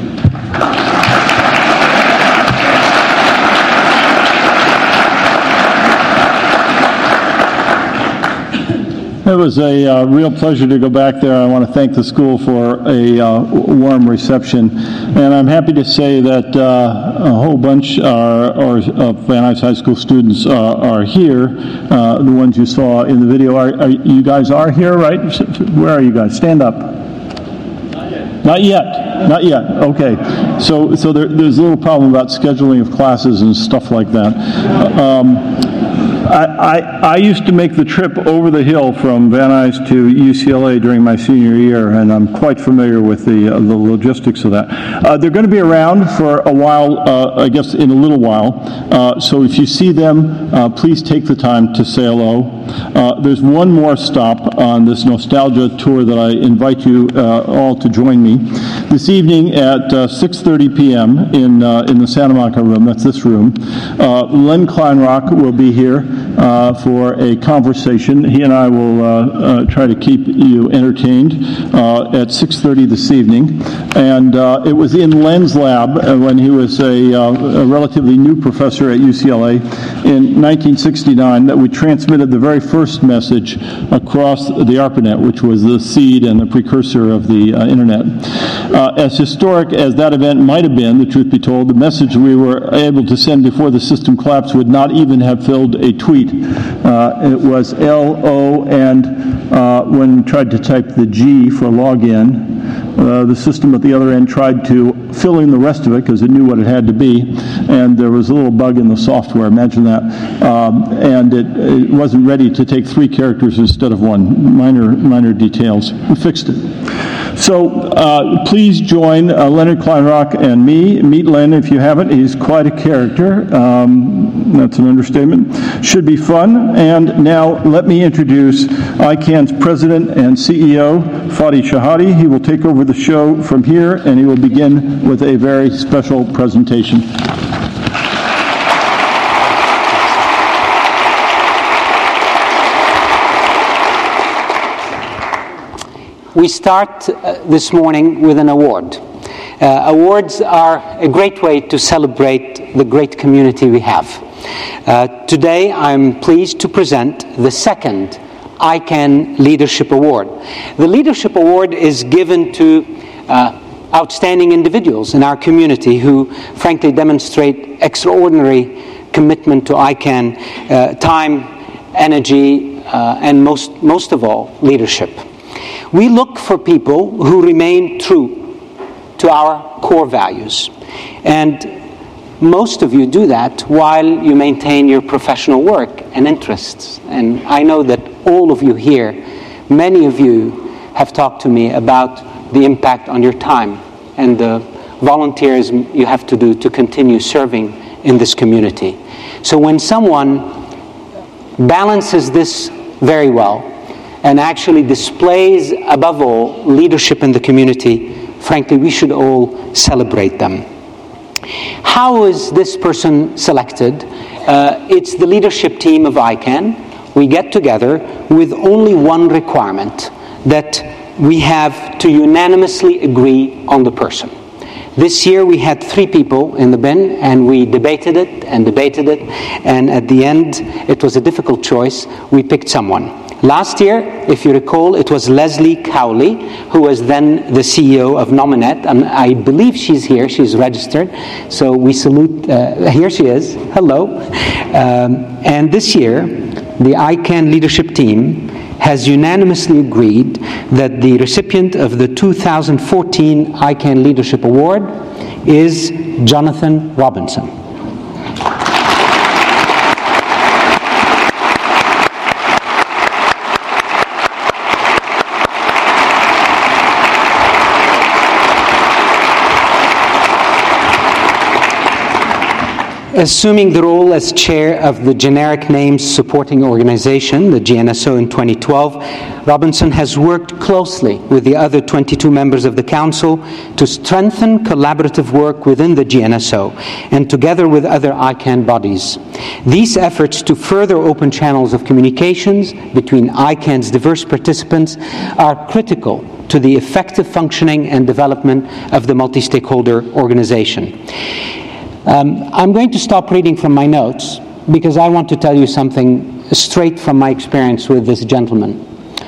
It was a real pleasure to go back there. I want to thank the school for a warm reception. And I'm happy to say that a whole bunch of Van Nuys High School students are here, the ones you saw in the video. You guys are here, right? Where are you guys? Stand up. Not yet. Not yet. Okay. So there's a little problem about scheduling of classes and stuff like that. I used to make the trip over the hill from Van Nuys to UCLA during my senior year, and I'm quite familiar with the logistics of that. They're going to be around for a while, I guess in a little while. So if you see them, please take the time to say hello. There's one more stop on this nostalgia tour that I invite you all to join me. This evening at 6:30 p.m. in the Santa Monica room, that's this room, Len Kleinrock will be here for a conversation. He and I will try to keep you entertained at 6:30 this evening. And it was in Len's lab when he was a relatively new professor at UCLA in 1969 that we transmitted the very first message across the ARPANET, which was the seed and the precursor of the Internet. As historic as that event might have been, the truth be told, the message we were able to send before the system collapsed would not even have filled a tweet. It was LO, and when we tried to type the G for login, The system at the other end tried to fill in the rest of it because it knew what it had to be, and there was a little bug in the software, imagine that, and it wasn't ready to take 3 characters instead of 1. Minor details. We fixed it. So please join Leonard Kleinrock and me. Meet Len if you haven't. He's quite a character. That's an understatement. Should be fun. And now let me introduce ICANN's President and CEO, Fadi Shahadi. He will take over the show from here, and he will begin with a very special presentation. We start this morning with an award. Awards are a great way to celebrate the great community we have. Today I'm pleased to present the second ICANN Leadership Award. The Leadership Award is given to outstanding individuals in our community who frankly demonstrate extraordinary commitment to ICANN, time, energy, and most of all, leadership. We look for people who remain true to our core values. And most of you do that while you maintain your professional work and interests. And I know that all of you here, many of you have talked to me about the impact on your time and the volunteerism you have to do to continue serving in this community. So when someone balances this very well, and actually displays, above all, leadership in the community, frankly, we should all celebrate them. How is this person selected? It's the leadership team of ICANN. We get together with only one requirement, that we have to unanimously agree on the person. This year we had 3 people in the bin, and we debated it, and at the end it was a difficult choice. We picked someone. Last year, if you recall, it was Leslie Cowley, who was then the CEO of Nominet. I believe she's here. She's registered. So we salute. Here she is. Hello. And this year, the ICANN leadership team has unanimously agreed that the recipient of the 2014 ICANN Leadership Award is Jonathan Robinson. Assuming the role as chair of the Generic Names Supporting Organization, the GNSO, in 2012, Robinson has worked closely with the other 22 members of the Council to strengthen collaborative work within the GNSO and together with other ICANN bodies. These efforts to further open channels of communications between ICANN's diverse participants are critical to the effective functioning and development of the multi-stakeholder organization. I'm going to stop reading from my notes because I want to tell you something straight from my experience with this gentleman.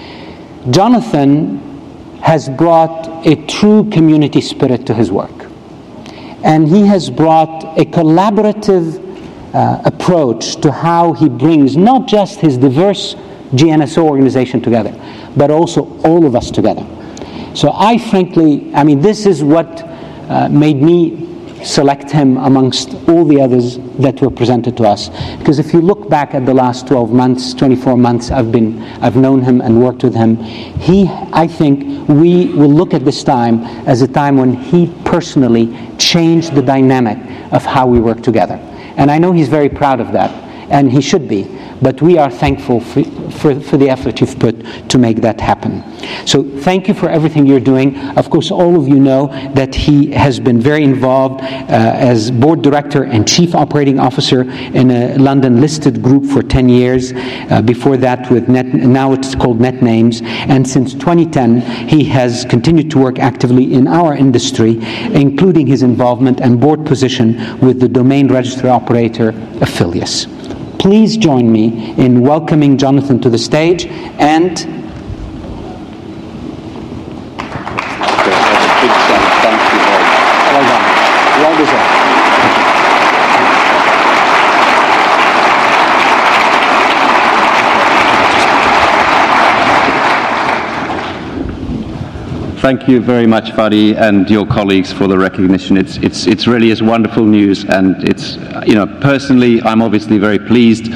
Jonathan has brought a true community spirit to his work. And he has brought a collaborative approach to how he brings not just his diverse GNSO organization together, but also all of us together. So this is what made me select him amongst all the others that were presented to us. Because if you look back at the last 12 months, 24 months, I've known him and worked with him. I think we will look at this time as a time when he personally changed the dynamic of how we work together. And I know he's very proud of that, and he should be. But we are thankful for the effort you've put to make that happen. So thank you for everything you're doing. Of course, all of you know that he has been very involved as board director and chief operating officer in a London-listed group for 10 years. Before that, with now it's called NetNames. And since 2010, he has continued to work actively in our industry, including his involvement and board position with the domain registry operator Affilius. Please join me in welcoming Jonathan to the stage and Thank you. Well done. Well deserved. thank you very much, Fadi, and your colleagues for the recognition. It's really is wonderful news, and it's, personally, I'm obviously very pleased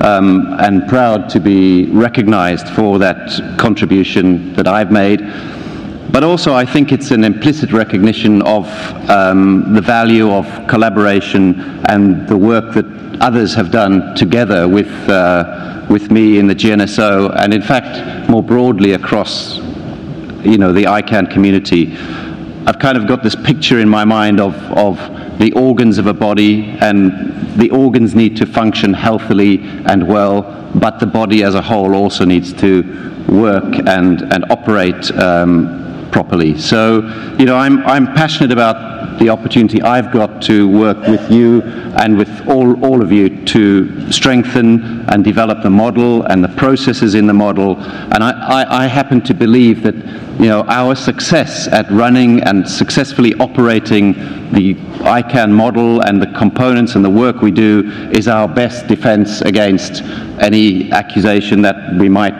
and proud to be recognized for that contribution that I've made. But also, I think it's an implicit recognition of the value of collaboration and the work that others have done together with me in the GNSO, and in fact, more broadly across, the ICANN community. I've kind of got this picture in my mind of the organs of a body, and the organs need to function healthily and well, but the body as a whole also needs to work and operate properly. So, I'm passionate about the opportunity I've got to work with you and with all of you to strengthen and develop the model and the processes in the model. And I happen to believe that, our success at running and successfully operating the ICANN model and the components and the work we do is our best defense against any accusation that we might,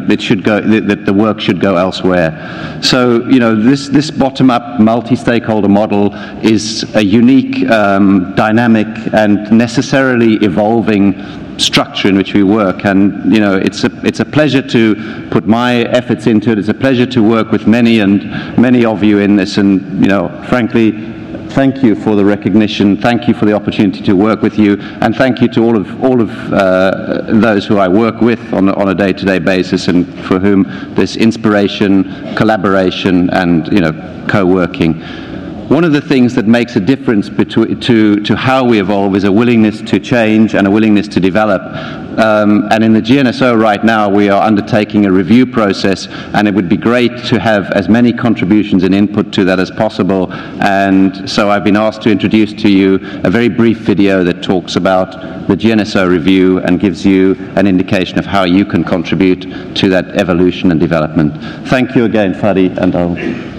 that the work should go elsewhere. So, this bottom-up multi-stakeholder model is a unique, dynamic, and necessarily evolving structure in which we work, and it's a pleasure to put my efforts into it. It's a pleasure to work with many of you in this, and frankly, thank you for the recognition. Thank you for the opportunity to work with you, and thank you to all of those who I work with on a day-to-day basis, and for whom this inspiration, collaboration, and co-working. One of the things that makes a difference to how we evolve is a willingness to change and a willingness to develop. And in the GNSO right now, we are undertaking a review process, and it would be great to have as many contributions and input to that as possible. And so I've been asked to introduce to you a very brief video that talks about the GNSO review and gives you an indication of how you can contribute to that evolution and development. Thank you again, Fadi, and I'll...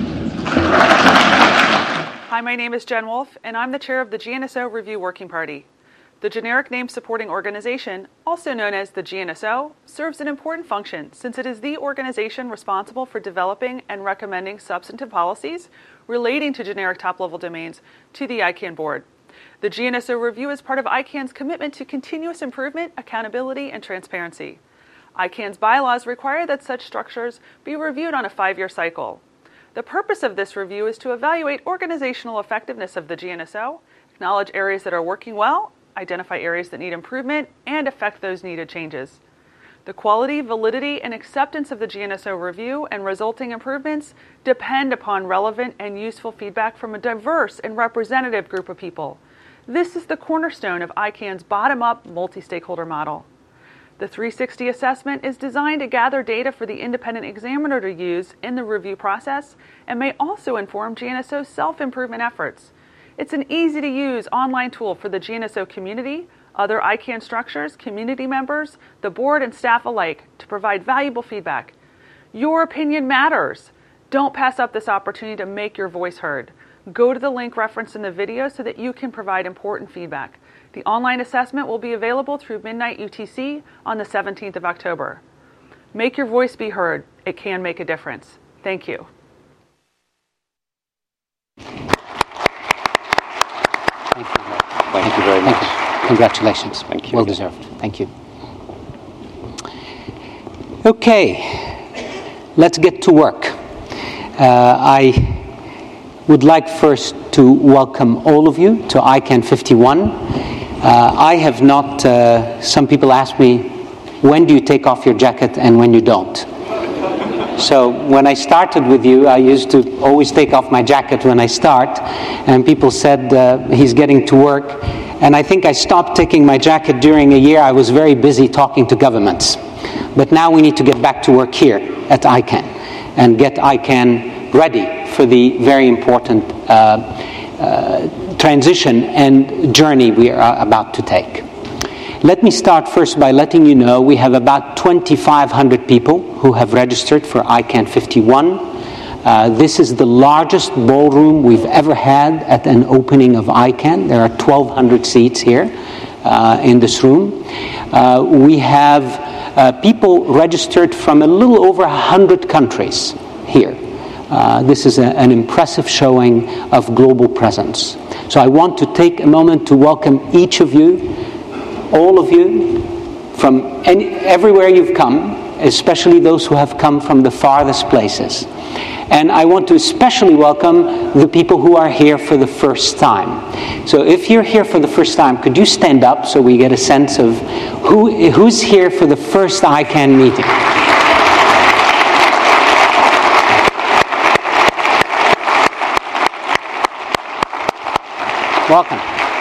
Hi, my name is Jen Wolf, and I'm the chair of the GNSO Review Working Party. The generic name supporting organization, also known as the GNSO, serves an important function since it is the organization responsible for developing and recommending substantive policies relating to generic top-level domains to the ICANN board. The GNSO Review is part of ICANN's commitment to continuous improvement, accountability, and transparency. ICANN's bylaws require that such structures be reviewed on a 5-year cycle. The purpose of this review is to evaluate organizational effectiveness of the GNSO, acknowledge areas that are working well, identify areas that need improvement, and effect those needed changes. The quality, validity, and acceptance of the GNSO review and resulting improvements depend upon relevant and useful feedback from a diverse and representative group of people. This is the cornerstone of ICANN's bottom-up multi-stakeholder model. The 360 assessment is designed to gather data for the independent examiner to use in the review process and may also inform GNSO's self-improvement efforts. It's an easy-to-use online tool for the GNSO community, other ICANN structures, community members, the board, and staff alike to provide valuable feedback. Your opinion matters. Don't pass up this opportunity to make your voice heard. Go to the link referenced in the video so that you can provide important feedback. The online assessment will be available through midnight UTC on the 17th of October. Make your voice be heard. It can make a difference. Thank you. Thank you very much. Congratulations. Thank you. Well deserved. Thank you. Okay, let's get to work. I would like first to welcome all of you to ICANN 51. I have not, some people ask me, when do you take off your jacket and when you don't? So when I started with you, I used to always take off my jacket when I start, and people said he's getting to work. And I think I stopped taking my jacket during a year. I was very busy talking to governments. But now we need to get back to work here at ICANN and get ICANN ready for the very important transition and journey we are about to take. Let me start first by letting you know we have about 2,500 people who have registered for ICANN 51. This is the largest ballroom we've ever had at an opening of ICANN. There are 1,200 seats here in this room. We have people registered from a little over 100 countries here. This is an impressive showing of global presence. So I want to take a moment to welcome each of you, all of you, from everywhere you've come, especially those who have come from the farthest places. And I want to especially welcome the people who are here for the first time. So if you're here for the first time, could you stand up so we get a sense of who's here for the first ICANN meeting? Welcome.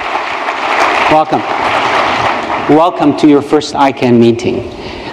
Welcome. Welcome to your first ICANN meeting.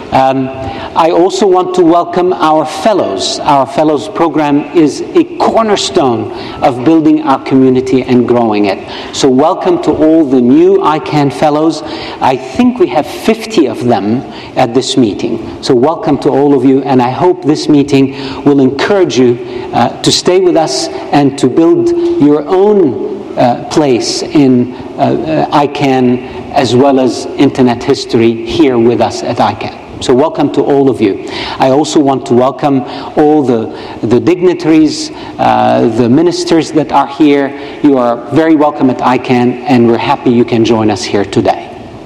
I also want to welcome our fellows. Our fellows program is a cornerstone of building our community and growing it. So welcome to all the new ICANN fellows. I think we have 50 of them at this meeting. So welcome to all of you, and I hope this meeting will encourage you to stay with us and to build your own place in ICANN as well as Internet history here with us at ICANN. So welcome to all of you. I also want to welcome all the dignitaries, the ministers that are here. You are very welcome at ICANN, and we're happy you can join us here today.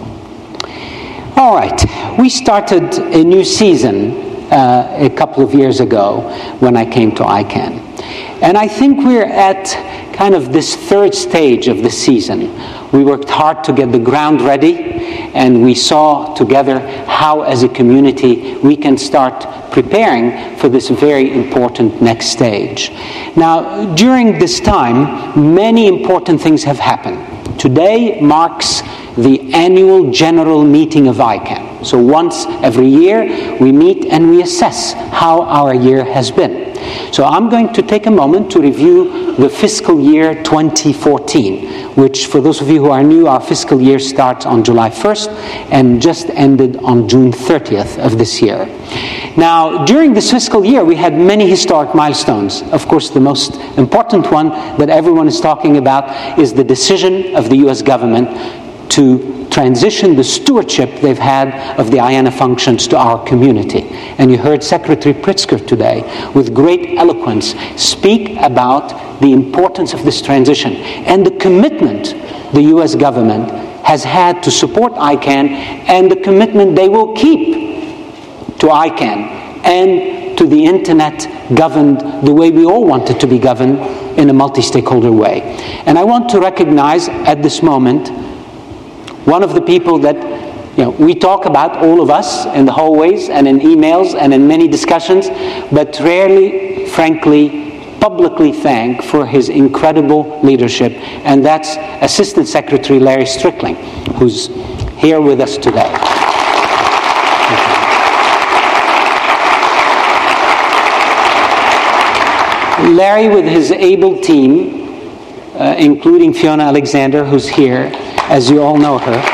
All right, we started a new season a couple of years ago when I came to ICANN. And I think we're at kind of this third stage of the season. We worked hard to get the ground ready, and we saw together how, as a community, we can start preparing for this very important next stage. Now, during this time, many important things have happened. Today marks the annual general meeting of ICANN. So once every year, we meet and we assess how our year has been. So I'm going to take a moment to review the fiscal year 2014, which, for those of you who are new, our fiscal year starts on July 1st and just ended on June 30th of this year. Now, during this fiscal year, we had many historic milestones. Of course, the most important one that everyone is talking about is the decision of the U.S. government to transition the stewardship they've had of the IANA functions to our community. And you heard Secretary Pritzker today, with great eloquence, speak about the importance of this transition and the commitment the U.S. government has had to support ICANN, and the commitment they will keep to ICANN and to the Internet governed the way we all want it to be governed, in a multi-stakeholder way. And I want to recognize at this moment one of the people that we talk about, all of us, in the hallways and in emails and in many discussions, but rarely, frankly, publicly thank for his incredible leadership, and that's Assistant Secretary Larry Strickling, who's here with us today. Larry, with his able team, including Fiona Alexander, who's here, as you all know her,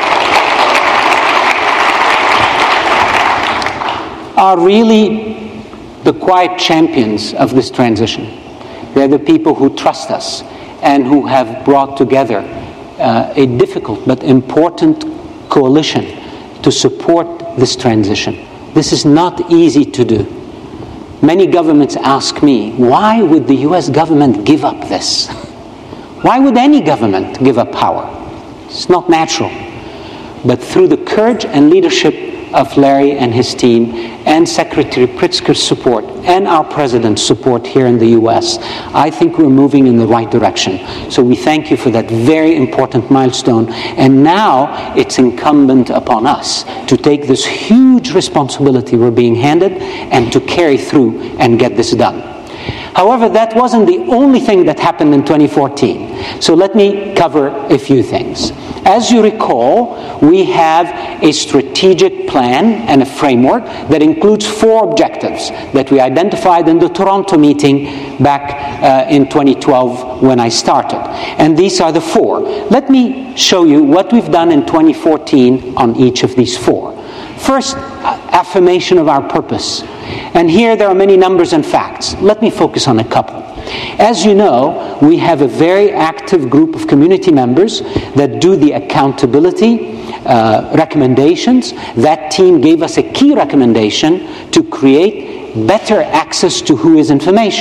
are really the quiet champions of this transition. They're the people who trust us and who have brought together a difficult but important coalition to support this transition. This is not easy to do. Many governments ask me, why would the U.S. government give up this? Why would any government give up power? It's not natural. But through the courage and leadership of Larry and his team, and Secretary Pritzker's support, and our President's support here in the U.S., I think we're moving in the right direction. So we thank you for that very important milestone. And now it's incumbent upon us to take this huge responsibility we're being handed and to carry through and get this done. However, that wasn't the only thing that happened in 2014. So let me cover a few things. As you recall, we have a strategic plan and a framework that includes 4 objectives that we identified in the Toronto meeting back in 2012 when I started. And these are the 4. Let me show you what we've done in 2014 on each of these 4. First, affirmation of our purpose. And here there are many numbers and facts. Let me focus on a couple. As you know, we have a very active group of community members that do the accountability recommendations. That team gave us a key recommendation to create better access to WHOIS information.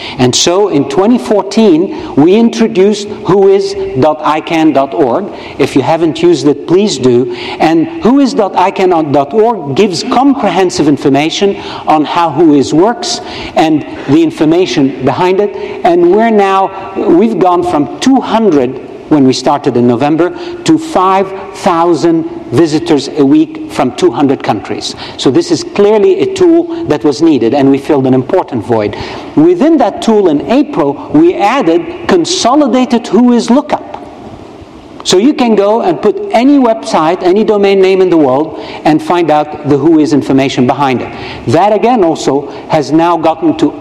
And so in 2014, we introduced whois.icann.org. If you haven't used it, please do. And whois.icann.org gives comprehensive information on how Whois works and the information behind it. And we've gone from 200 when we started in November to 5,000 visitors a week from 200 countries. So this is clearly a tool that was needed, and we filled an important void. Within that tool in April, we added consolidated Whois lookup. So you can go and put any website, any domain name in the world, and find out the Whois information behind it. That again also has now gotten to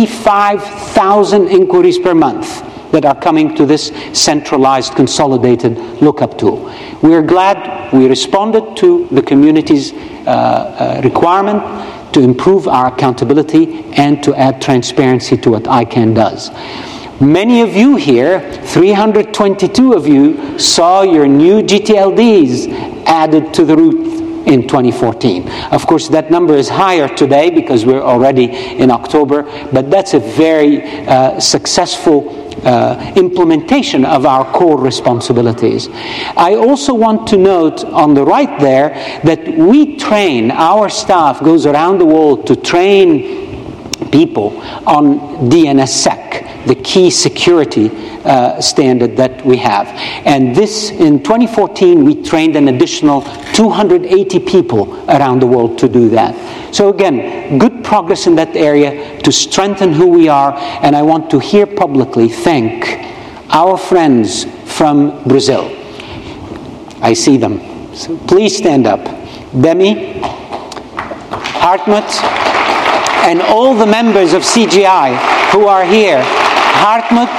85,000 inquiries per month that are coming to this centralized, consolidated lookup tool. We are glad we responded to the community's requirement to improve our accountability and to add transparency to what ICANN does. Many of you here, 322 of you, saw your new GTLDs added to the root in 2014. Of course, that number is higher today because we're already in October, but that's a very successful implementation of our core responsibilities. I also want to note on the right there that our staff goes around the world to train people on DNSSEC, the key security standard that we have. And this, in 2014, we trained an additional 280 people around the world to do that. So again, good progress in that area to strengthen who we are, and I want to here publicly thank our friends from Brazil. I see them. So please stand up. Demi, Hartmut, and all the members of CGI who are here. Hartmut,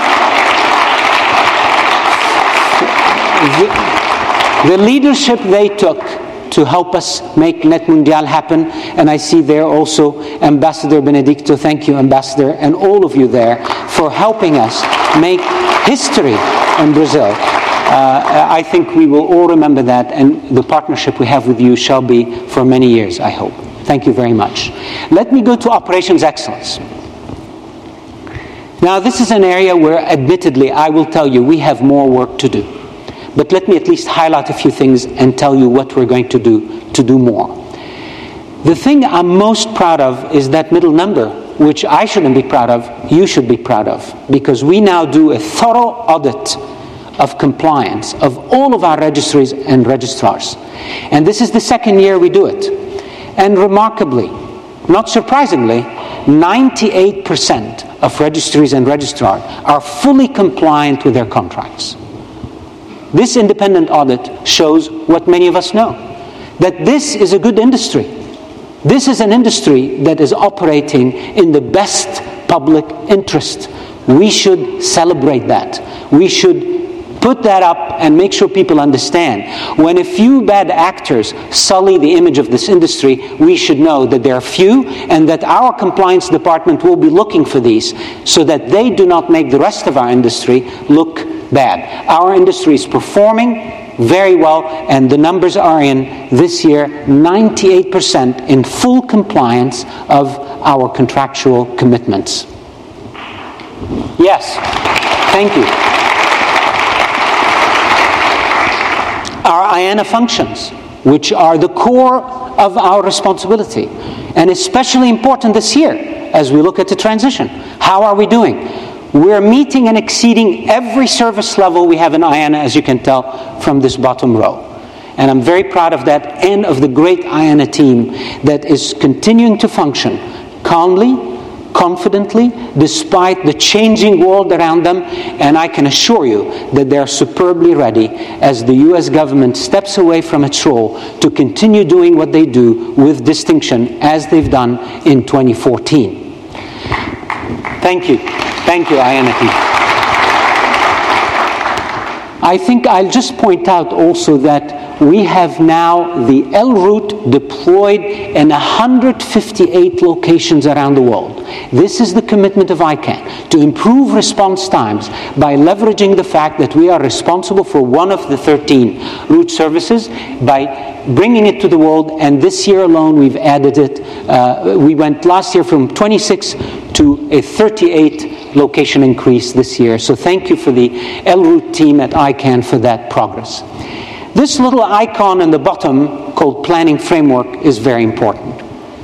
the leadership they took to help us make NetMundial happen, and I see there also Ambassador Benedicto. Thank you, Ambassador, and all of you there for helping us make history in Brazil. I think we will all remember that, and the partnership we have with you shall be for many years, I hope. Thank you very much. Let me go to Operations Excellence. Now, this is an area where, admittedly, I will tell you, we have more work to do. But let me at least highlight a few things and tell you what we're going to do more. The thing I'm most proud of is that middle number, which I shouldn't be proud of, you should be proud of, because we now do a thorough audit of compliance of all of our registries and registrars. And this is the second year we do it. And remarkably, not surprisingly, 98% of registries and registrars are fully compliant with their contracts. This independent audit shows what many of us know, that this is a good industry. This is an industry that is operating in the best public interest. We should celebrate that. We should put that up and make sure people understand. When a few bad actors sully the image of this industry, we should know that there are few and that our compliance department will be looking for these so that they do not make the rest of our industry look bad. Our industry is performing very well, and the numbers are in this year 98% in full compliance of our contractual commitments. Yes, thank you. Our IANA functions, which are the core of our responsibility, and especially important this year as we look at the transition. How are we doing? We're meeting and exceeding every service level we have in IANA, as you can tell from this bottom row. And I'm very proud of that and of the great IANA team that is continuing to function calmly, confidently, despite the changing world around them. And I can assure you that they're superbly ready as the U.S. government steps away from its role to continue doing what they do with distinction as they've done in 2014. Thank you. Thank you, IANA team. I think I'll just point out also that we have now the LRoute deployed in 158 locations around the world. This is the commitment of ICANN, to improve response times by leveraging the fact that we are responsible for one of the 13 route services, by bringing it to the world, and this year alone we've added it. We went last year from 26 to a 38 location increase this year. So thank you for the LRoot team at ICANN for that progress. This little icon in the bottom called Planning Framework is very important.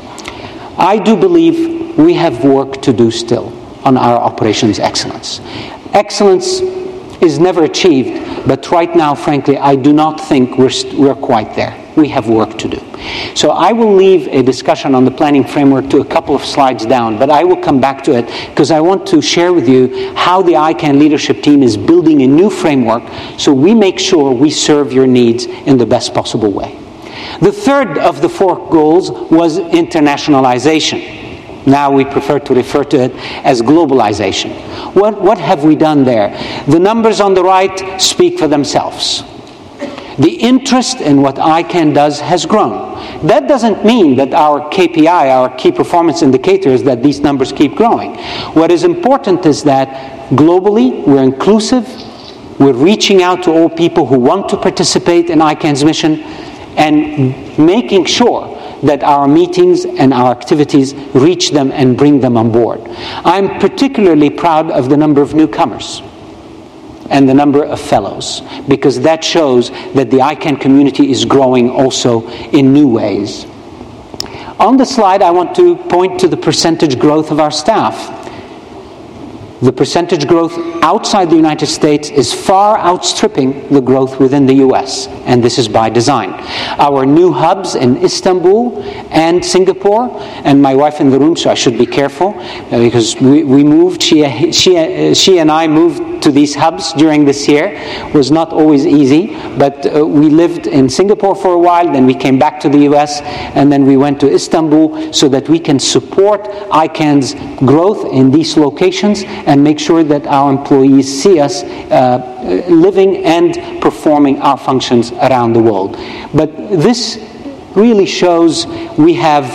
I do believe we have work to do still on our operations excellence. Excellence is never achieved, but right now, frankly, I do not think we're quite there. We have work to do. So I will leave a discussion on the planning framework to a couple of slides down, but I will come back to it because I want to share with you how the ICANN leadership team is building a new framework so we make sure we serve your needs in the best possible way. The third of the 4 goals was internationalization. Now we prefer to refer to it as globalization. What have we done there? The numbers on the right speak for themselves. The interest in what ICANN does has grown. That doesn't mean that our KPI, our key performance indicators, that these numbers keep growing. What is important is that globally we're inclusive, we're reaching out to all people who want to participate in ICANN's mission, and making sure that our meetings and our activities reach them and bring them on board. I'm particularly proud of the number of newcomers and the number of fellows, because that shows that the ICANN community is growing also in new ways. On the slide, I want to point to the percentage growth of our staff. The percentage growth outside the United States is far outstripping the growth within the US, and this is by design. Our new hubs in Istanbul and Singapore, and my wife in the room, so I should be careful, because we moved, she and I moved to these hubs during this year. It was not always easy, but we lived in Singapore for a while, then we came back to the US, and then we went to Istanbul so that we can support ICANN's growth in these locations and make sure that our employees see us living and performing our functions around the world. But this really shows we have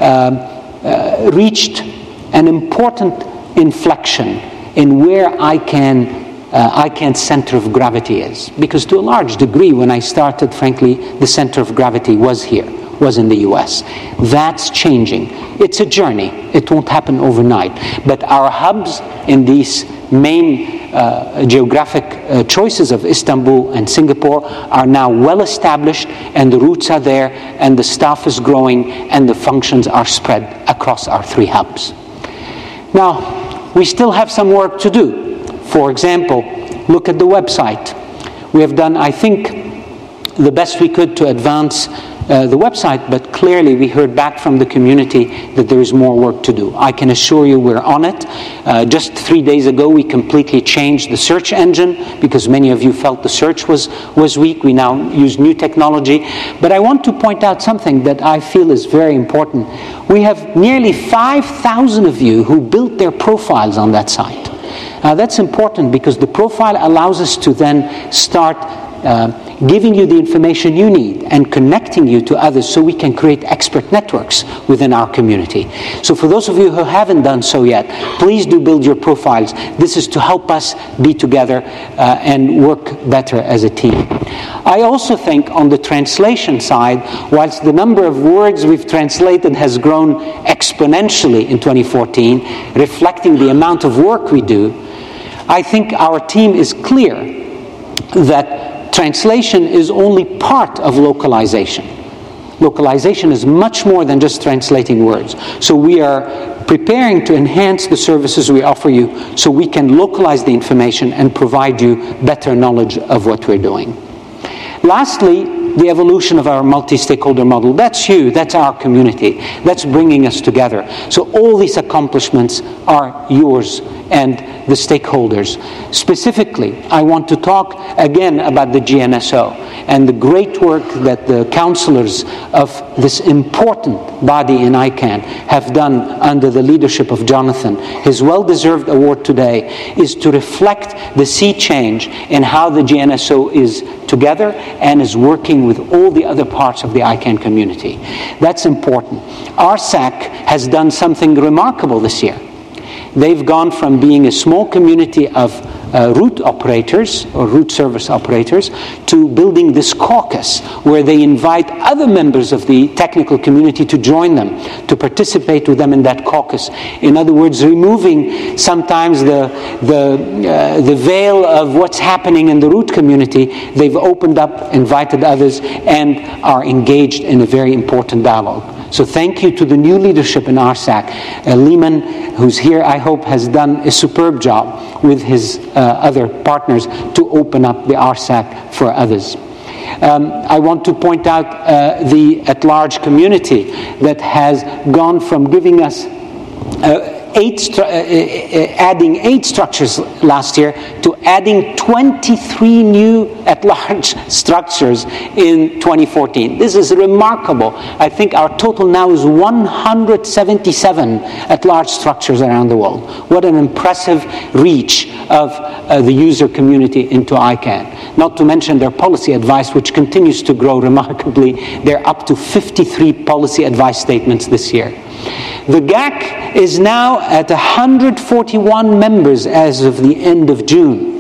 reached an important inflection in where ICANN's center of gravity is. Because to a large degree, when I started, frankly, the center of gravity was here, was in the US. That's changing. It's a journey. It won't happen overnight. But our hubs in these main geographic choices of Istanbul and Singapore are now well established, and the roots are there, and the staff is growing, and the functions are spread across our 3 hubs. Now, we still have some work to do. For example, look at the website. We have done, I think, the best we could to advance the website, but clearly we heard back from the community that there is more work to do. I can assure you we're on it. Just 3 days ago we completely changed the search engine because many of you felt the search was weak. We now use new technology. But I want to point out something that I feel is very important. We have nearly 5,000 of you who built their profiles on that site. Now that's important because the profile allows us to then start giving you the information you need and connecting you to others so we can create expert networks within our community. So for those of you who haven't done so yet, please do build your profiles. This is to help us be together and work better as a team. I also think on the translation side, whilst the number of words we've translated has grown exponentially in 2014, reflecting the amount of work we do, I think our team is clear that translation is only part of localization. Localization is much more than just translating words. So we are preparing to enhance the services we offer you so we can localize the information and provide you better knowledge of what we're doing. Lastly, the evolution of our multi-stakeholder model. That's you, that's our community, that's bringing us together. So all these accomplishments are yours and the stakeholders. Specifically, I want to talk again about the GNSO and the great work that the counselors of this important body in ICANN have done under the leadership of Jonathan. His well-deserved award today is to reflect the sea change in how the GNSO is together and is working with all the other parts of the ICANN community. That's important. RSAC has done something remarkable this year. They've gone from being a small community of route operators or route service operators to building this caucus where they invite other members of the technical community to join them, to participate with them in that caucus. In other words, removing sometimes the veil of what's happening in the route community. They've opened up, invited others, and are engaged in a very important dialogue. So thank you to the new leadership in RSAC. Lehman, who's here, I hope, has done a superb job with his other partners to open up the RSAC for others. I want to point out the at-large community that has gone from giving us adding 8 structures last year to adding 23 new at-large structures in 2014. This is remarkable. I think our total now is 177 at-large structures around the world. What an impressive reach of the user community into ICANN. Not to mention their policy advice, which continues to grow remarkably. They're up to 53 policy advice statements this year. The GAC is now at 141 members as of the end of June.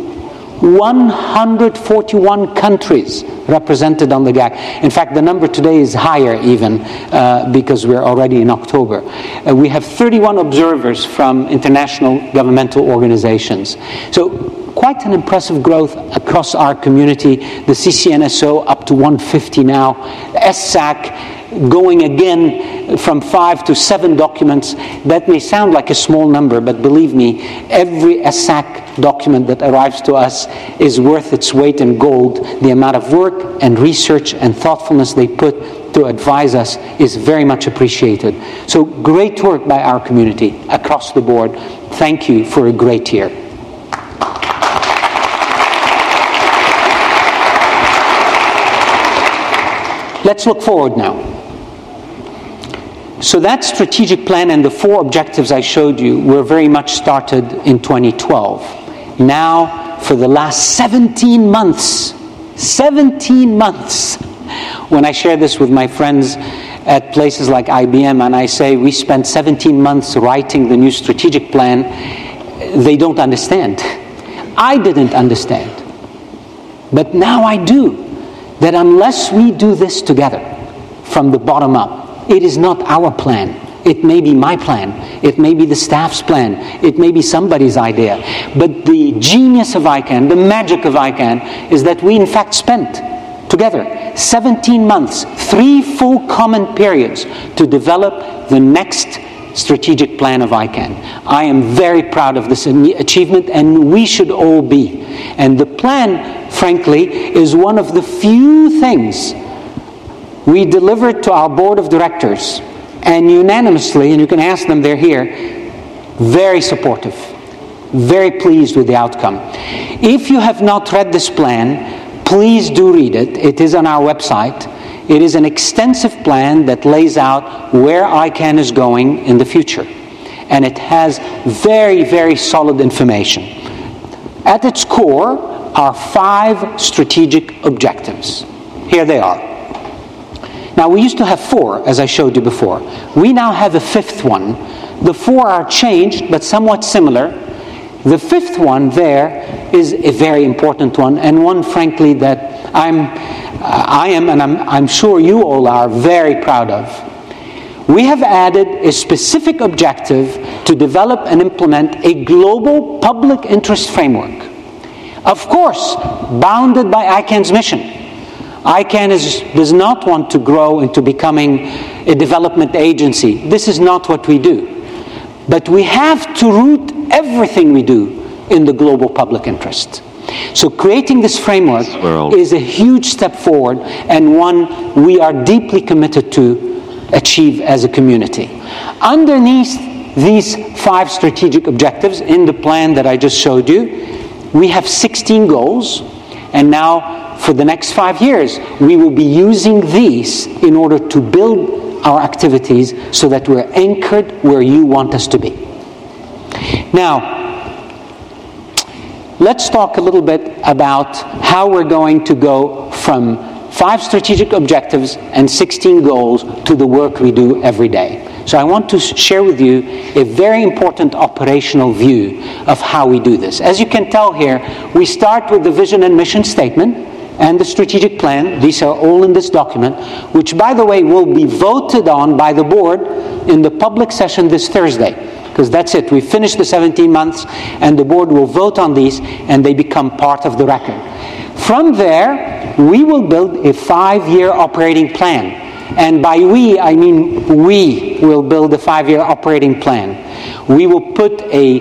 141 countries represented on the GAC. In fact, the number today is higher even because we're already in October. We have 31 observers from international governmental organizations. So quite an impressive growth across our community. The CCNSO up to 150 now. SSAC going again from 5 to 7 documents. That may sound like a small number, but believe me, every SSAC document that arrives to us is worth its weight in gold. The amount of work and research and thoughtfulness they put to advise us is very much appreciated. So great work by our community across the board. Thank you for a great year. Let's look forward now. So that strategic plan and the 4 objectives I showed you were very much started in 2012. Now, for the last 17 months, when I share this with my friends at places like IBM and I say we spent 17 months writing the new strategic plan, they don't understand. I didn't understand. But now I do. That unless we do this together from the bottom up, it is not our plan. It may be my plan. It may be the staff's plan. It may be somebody's idea. But the genius of ICANN, the magic of ICANN, is that we in fact spent together 17 months, 3 full common periods to develop the next strategic plan of ICANN. I am very proud of this achievement, and we should all be. And the plan, frankly, is one of the few things we delivered to our board of directors, and unanimously, and you can ask them, they're here, very supportive, very pleased with the outcome. If you have not read this plan, please do read it. It is on our website. It is an extensive plan that lays out where ICANN is going in the future. And it has very, very solid information. At its core are 5 strategic objectives. Here they are. Now, we used to have 4, as I showed you before. We now have a 5th one. The 4 are changed, but somewhat similar. The 5th one there is a very important one, and one, frankly, that I am, and I'm sure you all are, very proud of. We have added a specific objective to develop and implement a global public interest framework. Of course, bounded by ICANN's mission. ICANN does not want to grow into becoming a development agency. This is not what we do. But we have to root everything we do in the global public interest. So creating this framework is a huge step forward, and one we are deeply committed to achieve as a community. Underneath these 5 strategic objectives in the plan that I just showed you, we have 16 goals, and now for the next 5 years, we will be using these in order to build our activities so that we're anchored where you want us to be. Now, let's talk a little bit about how we're going to go from 5 strategic objectives and 16 goals to the work we do every day. So I want to share with you a very important operational view of how we do this. As you can tell here, we start with the vision and mission statement and the strategic plan. These are all in this document, which, by the way, will be voted on by the board in the public session this Thursday. Because that's it. We finished the 17 months, and the board will vote on these, and they become part of the record. From there, we will build a 5-year operating plan. And by we, I mean we will build a 5-year operating plan. We will put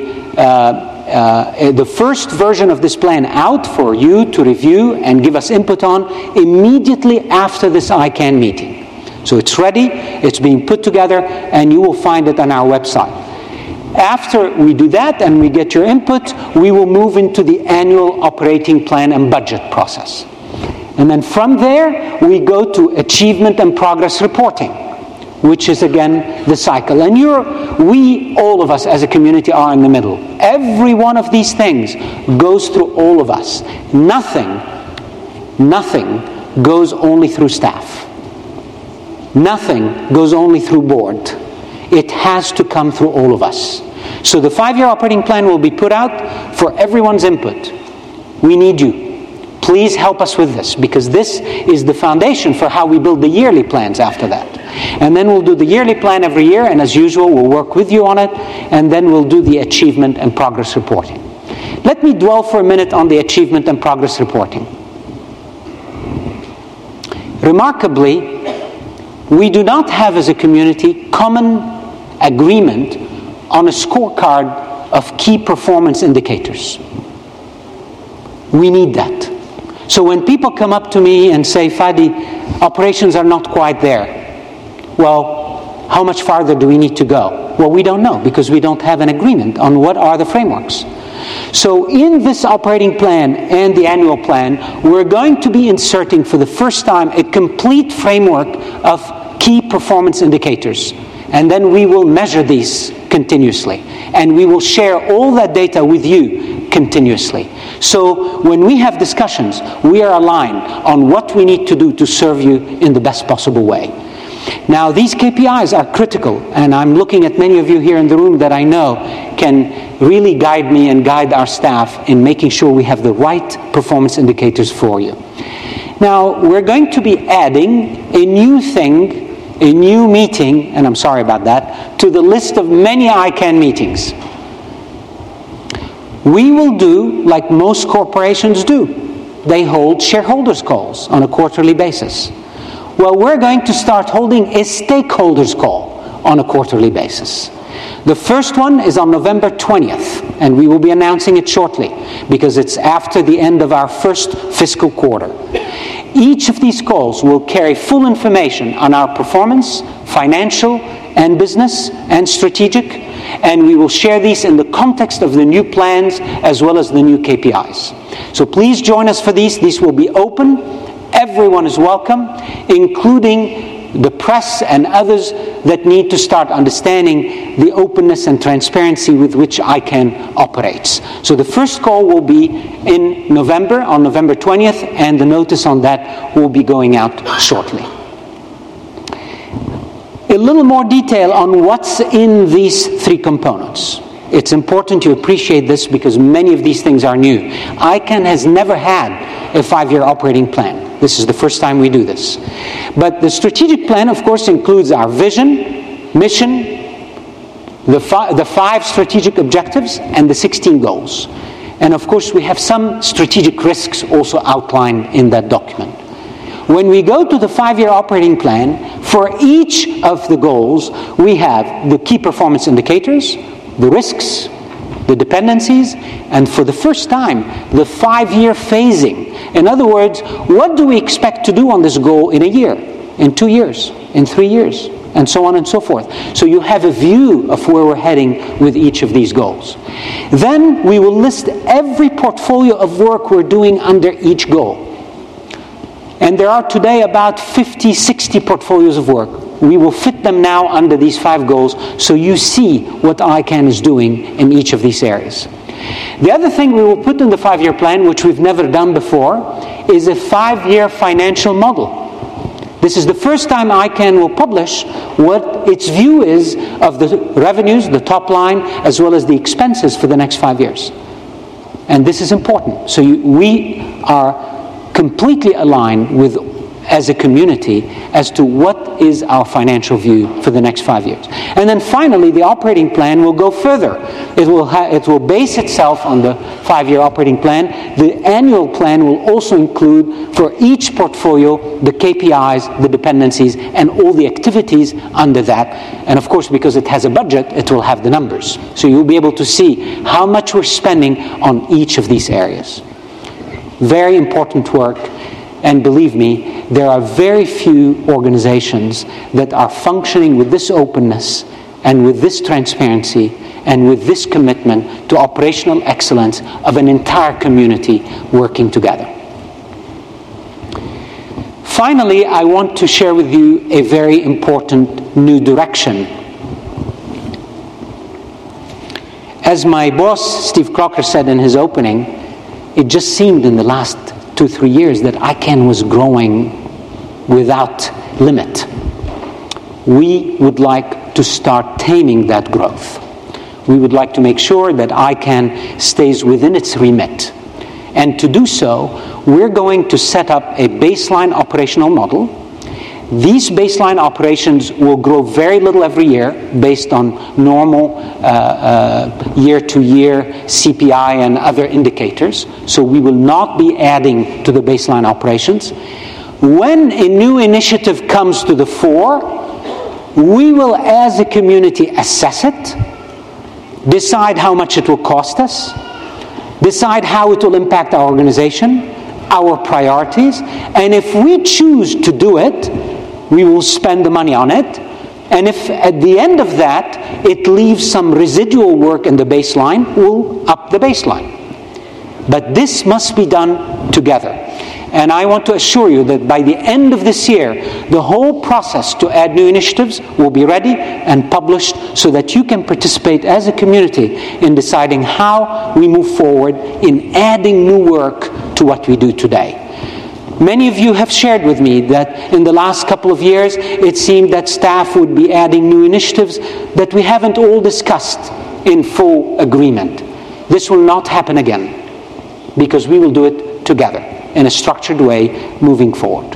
the first version of this plan out for you to review and give us input on immediately after this ICANN meeting. So it's ready, it's being put together, and you will find it on our website. After we do that and we get your input, we will move into the annual operating plan and budget process. And then from there, we go to achievement and progress reporting, which is again the cycle. And we, all of us as a community, are in the middle. Every one of these things goes through all of us. Nothing goes only through staff. Nothing goes only through board. It has to come through all of us. So the 5-year operating plan will be put out for everyone's input. We need you. Please help us with this, because this is the foundation for how we build the yearly plans after that. And then we'll do the yearly plan every year, and as usual, we'll work with you on it, and then we'll do the achievement and progress reporting. Let me dwell for a minute on the achievement and progress reporting. Remarkably, we do not have as a community common agreement on a scorecard of key performance indicators. We need that. So when people come up to me and say, Fadi, operations are not quite there. Well, how much farther do we need to go? Well, we don't know, because we don't have an agreement on what are the frameworks. So in this operating plan and the annual plan, we're going to be inserting for the first time a complete framework of key performance indicators. And then we will measure these continuously. And we will share all that data with you continuously. So when we have discussions, we are aligned on what we need to do to serve you in the best possible way. Now, these KPIs are critical, and I'm looking at many of you here in the room that I know can really guide me and guide our staff in making sure we have the right performance indicators for you. Now, we're going to be adding a new thing, a new meeting, and I'm sorry about that, to the list of many ICANN meetings. We will do like most corporations do. They hold shareholders' calls on a quarterly basis. Well, we're going to start holding a stakeholders' call on a quarterly basis. The first one is on November 20th, and we will be announcing it shortly because it's after the end of our first fiscal quarter. Each of these calls will carry full information on our performance, financial and business and strategic, and we will share these in the context of the new plans as well as the new KPIs. So please join us for these. These will be open. Everyone is welcome, including the press and others that need to start understanding the openness and transparency with which ICANN operates. So the first call will be in November, on November 20th, and the notice on that will be going out shortly. A little more detail on what's in these three components. It's important to appreciate this because many of these things are new. ICANN has never had a 5-year operating plan. This is the first time we do this. But the strategic plan, of course, includes our vision, mission, the 5 strategic objectives, and the 16 goals. And of course, we have some strategic risks also outlined in that document. When we go to the 5-year operating plan, for each of the goals, we have the key performance indicators, the risks, the dependencies, and for the first time, the 5-year phasing. In other words, what do we expect to do on this goal in a year, in 2 years, in 3 years, and so on and so forth. So you have a view of where we're heading with each of these goals. Then we will list every portfolio of work we're doing under each goal. And there are today about 50, 60 portfolios of work. We will fit them now under these 5 goals so you see what ICANN is doing in each of these areas. The other thing we will put in the 5-year plan, which we've never done before, is a 5-year financial model. This is the first time ICANN will publish what its view is of the revenues, the top line, as well as the expenses for the next 5 years. And this is important. So we are completely aligned with, as a community, as to what is our financial view for the next 5 years. And then finally, the operating plan will go further. It will base itself on the 5-year operating plan. The annual plan will also include, for each portfolio, the KPIs, the dependencies, and all the activities under that. And of course, because it has a budget, it will have the numbers. So you'll be able to see how much we're spending on each of these areas. Very important work. And believe me, there are very few organizations that are functioning with this openness and with this transparency and with this commitment to operational excellence of an entire community working together. Finally, I want to share with you a very important new direction. As my boss, Steve Crocker, said in his opening, it just seemed in the last 2-3 years that ICANN was growing without limit. We would like to start taming that growth. We would like to make sure that ICANN stays within its remit. And to do so, we're going to set up a baseline operational model. These baseline operations will grow very little every year based on normal year-to-year CPI and other indicators. So we will not be adding to the baseline operations. When a new initiative comes to the fore, we will, as a community, assess it, decide how much it will cost us, decide how it will impact our organization, our priorities, and if we choose to do it, we will spend the money on it. And if at the end of that it leaves some residual work in the baseline, we'll up the baseline. But this must be done together. And I want to assure you that by the end of this year, the whole process to add new initiatives will be ready and published so that you can participate as a community in deciding how we move forward in adding new work to what we do today. Many of you have shared with me that in the last couple of years, it seemed that staff would be adding new initiatives that we haven't all discussed in full agreement. This will not happen again, because we will do it together in a structured way moving forward.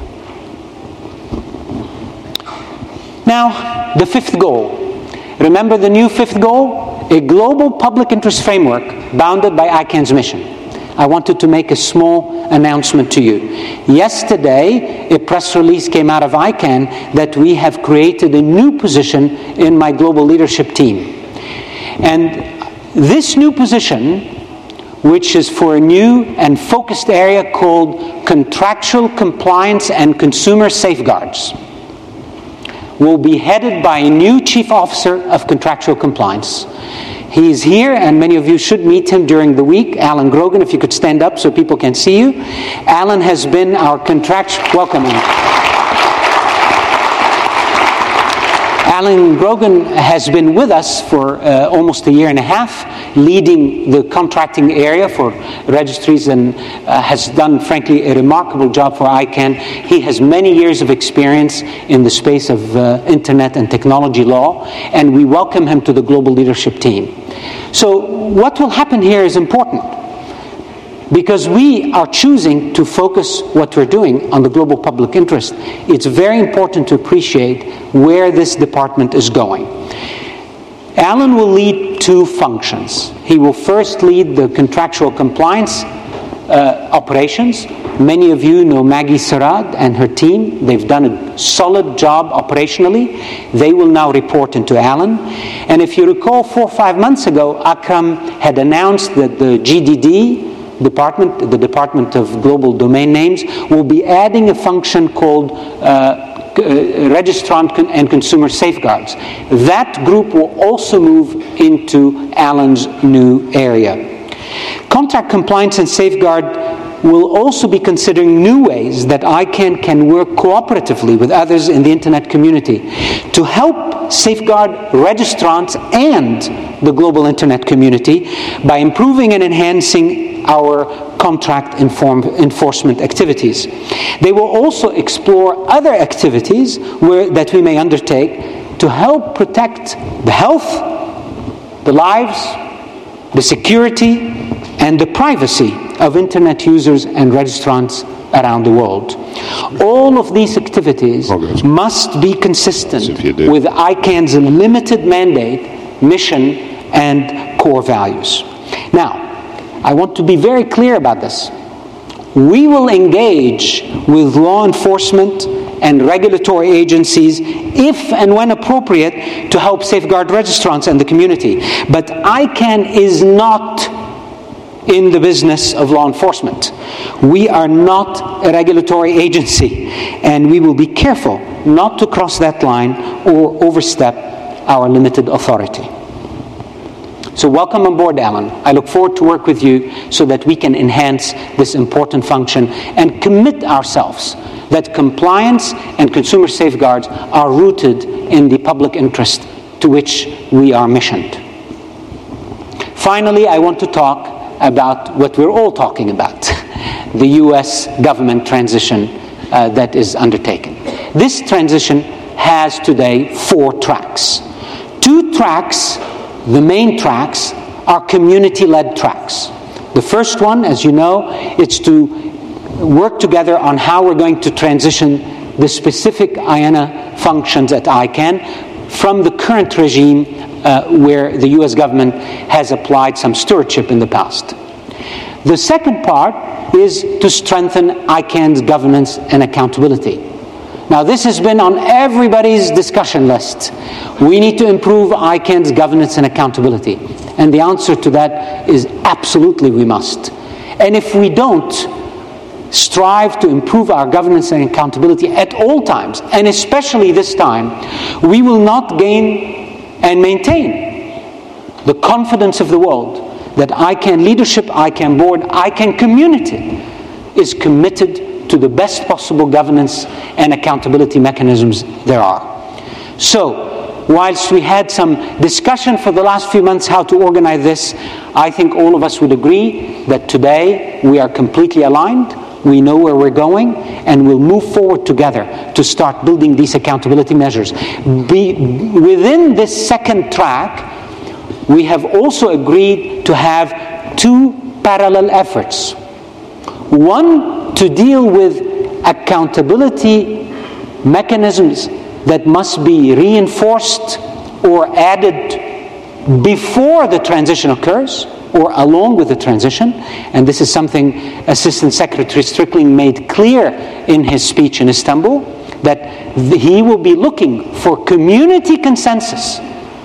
Now, the fifth goal. Remember the new fifth goal? A global public interest framework bounded by ICANN's mission. I wanted to make a small announcement to you. Yesterday, a press release came out of ICANN that we have created a new position in my global leadership team. And this new position, which is for a new and focused area called Contractual Compliance and Consumer Safeguards, will be headed by a new Chief Officer of Contractual Compliance. He's here, and many of you should meet him during the week. Alan Grogan, if you could stand up so people can see you. Alan has been our welcome. Alan Grogan has been with us for almost a year and a half, leading the contracting area for registries, and has done, frankly, a remarkable job for ICANN. He has many years of experience in the space of internet and technology law, and we welcome him to the global leadership team. So what will happen here is important, because we are choosing to focus what we're doing on the global public interest. It's very important to appreciate where this department is going. Alan will lead two functions. He will first lead the contractual compliance operations. Many of you know Maggie Sarad and her team. They've done a solid job operationally. They will now report into Alan. And if you recall, 4 or 5 months ago, Akram had announced that the GDD department, the Department of Global Domain Names, will be adding a function called Registrant and Consumer Safeguards. That group will also move into Alan's new area. Contract Compliance and Safeguard will also be considering new ways that ICANN can work cooperatively with others in the internet community to help safeguard registrants and the global internet community by improving and enhancing our contract enforcement activities. They will also explore other activities that we may undertake to help protect the health, the lives, the security, and the privacy of Internet users and registrants around the world. All of these activities must be consistent with ICANN's limited mandate, mission, and core values. Now, I want to be very clear about this. We will engage with law enforcement and regulatory agencies if and when appropriate to help safeguard registrants and the community. But ICANN is not in the business of law enforcement. We are not a regulatory agency, and we will be careful not to cross that line or overstep our limited authority. So welcome on board, Alan. I look forward to work with you so that we can enhance this important function and commit ourselves that compliance and consumer safeguards are rooted in the public interest to which we are missioned. Finally, I want to talk about what we're all talking about, the U.S. government transition that is undertaken. This transition has today 4 tracks. 2 tracks, the main tracks, are community-led tracks. The first one, as you know, is to work together on how we're going to transition the specific IANA functions at ICANN from the current regime where the U.S. government has applied some stewardship in the past. The second part is to strengthen ICANN's governance and accountability. Now, this has been on everybody's discussion list. We need to improve ICANN's governance and accountability. And the answer to that is absolutely we must. And if we don't strive to improve our governance and accountability at all times, and especially this time, we will not gain and maintain the confidence of the world that ICANN leadership, ICANN board, ICANN community is committed to the best possible governance and accountability mechanisms there are. So, whilst we had some discussion for the last few months how to organize this, I think all of us would agree that today we are completely aligned. We know where we're going, and we'll move forward together to start building these accountability measures. Within this second track, we have also agreed to have 2 parallel efforts. One, to deal with accountability mechanisms that must be reinforced or added before the transition occurs, or along with the transition, and this is something Assistant Secretary Strickling made clear in his speech in Istanbul, that he will be looking for community consensus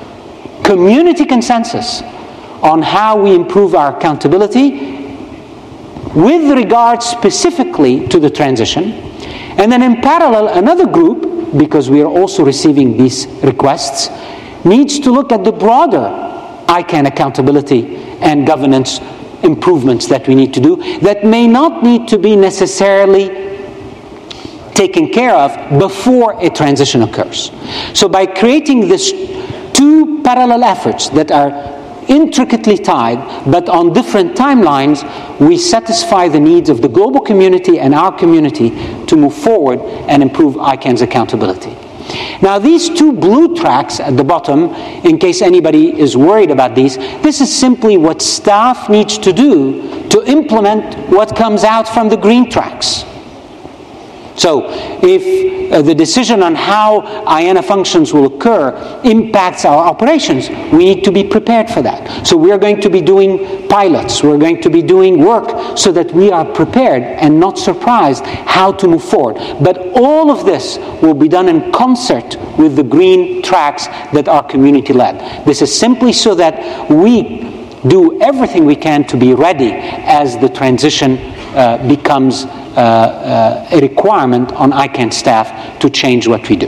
on how we improve our accountability with regard specifically to the transition. And then in parallel, another group, because we are also receiving these requests, needs to look at the broader ICANN accountability and governance improvements that we need to do that may not need to be necessarily taken care of before a transition occurs. So by creating these 2 parallel efforts that are intricately tied but on different timelines, we satisfy the needs of the global community and our community to move forward and improve ICANN's accountability. Now, these 2 blue tracks at the bottom, in case anybody is worried about these, this is simply what staff needs to do to implement what comes out from the green tracks. So, if the decision on how IANA functions will occur impacts our operations, we need to be prepared for that. So we are going to be doing pilots, we're going to be doing work so that we are prepared and not surprised how to move forward. But all of this will be done in concert with the green tracks that are community-led. This is simply so that we do everything we can to be ready as the transition becomes a requirement on ICANN staff to change what we do.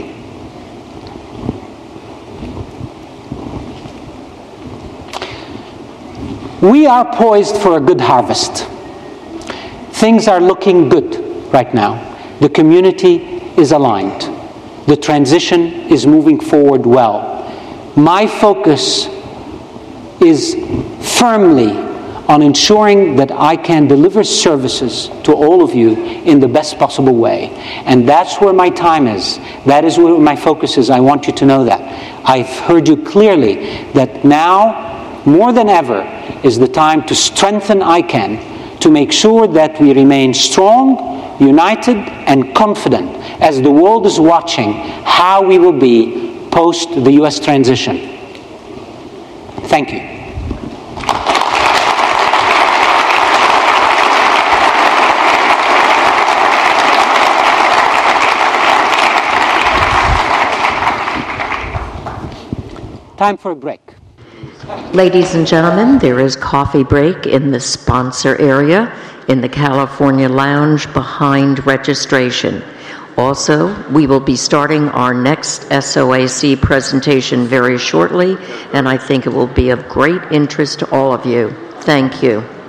We are poised for a good harvest. Things are looking good right now. The community is aligned. The transition is moving forward well. My focus is firmly on ensuring that ICANN delivers services to all of you in the best possible way. And that's where my time is. That is where my focus is. I want you to know that. I've heard you clearly that now, more than ever, is the time to strengthen ICANN, to make sure that we remain strong, united, and confident as the world is watching how we will be post the U.S. transition. Thank you. Time for a break. Ladies and gentlemen, there is coffee break in the sponsor area in the California Lounge behind registration. Also, we will be starting our next SOAC presentation very shortly, and I think it will be of great interest to all of you. Thank you.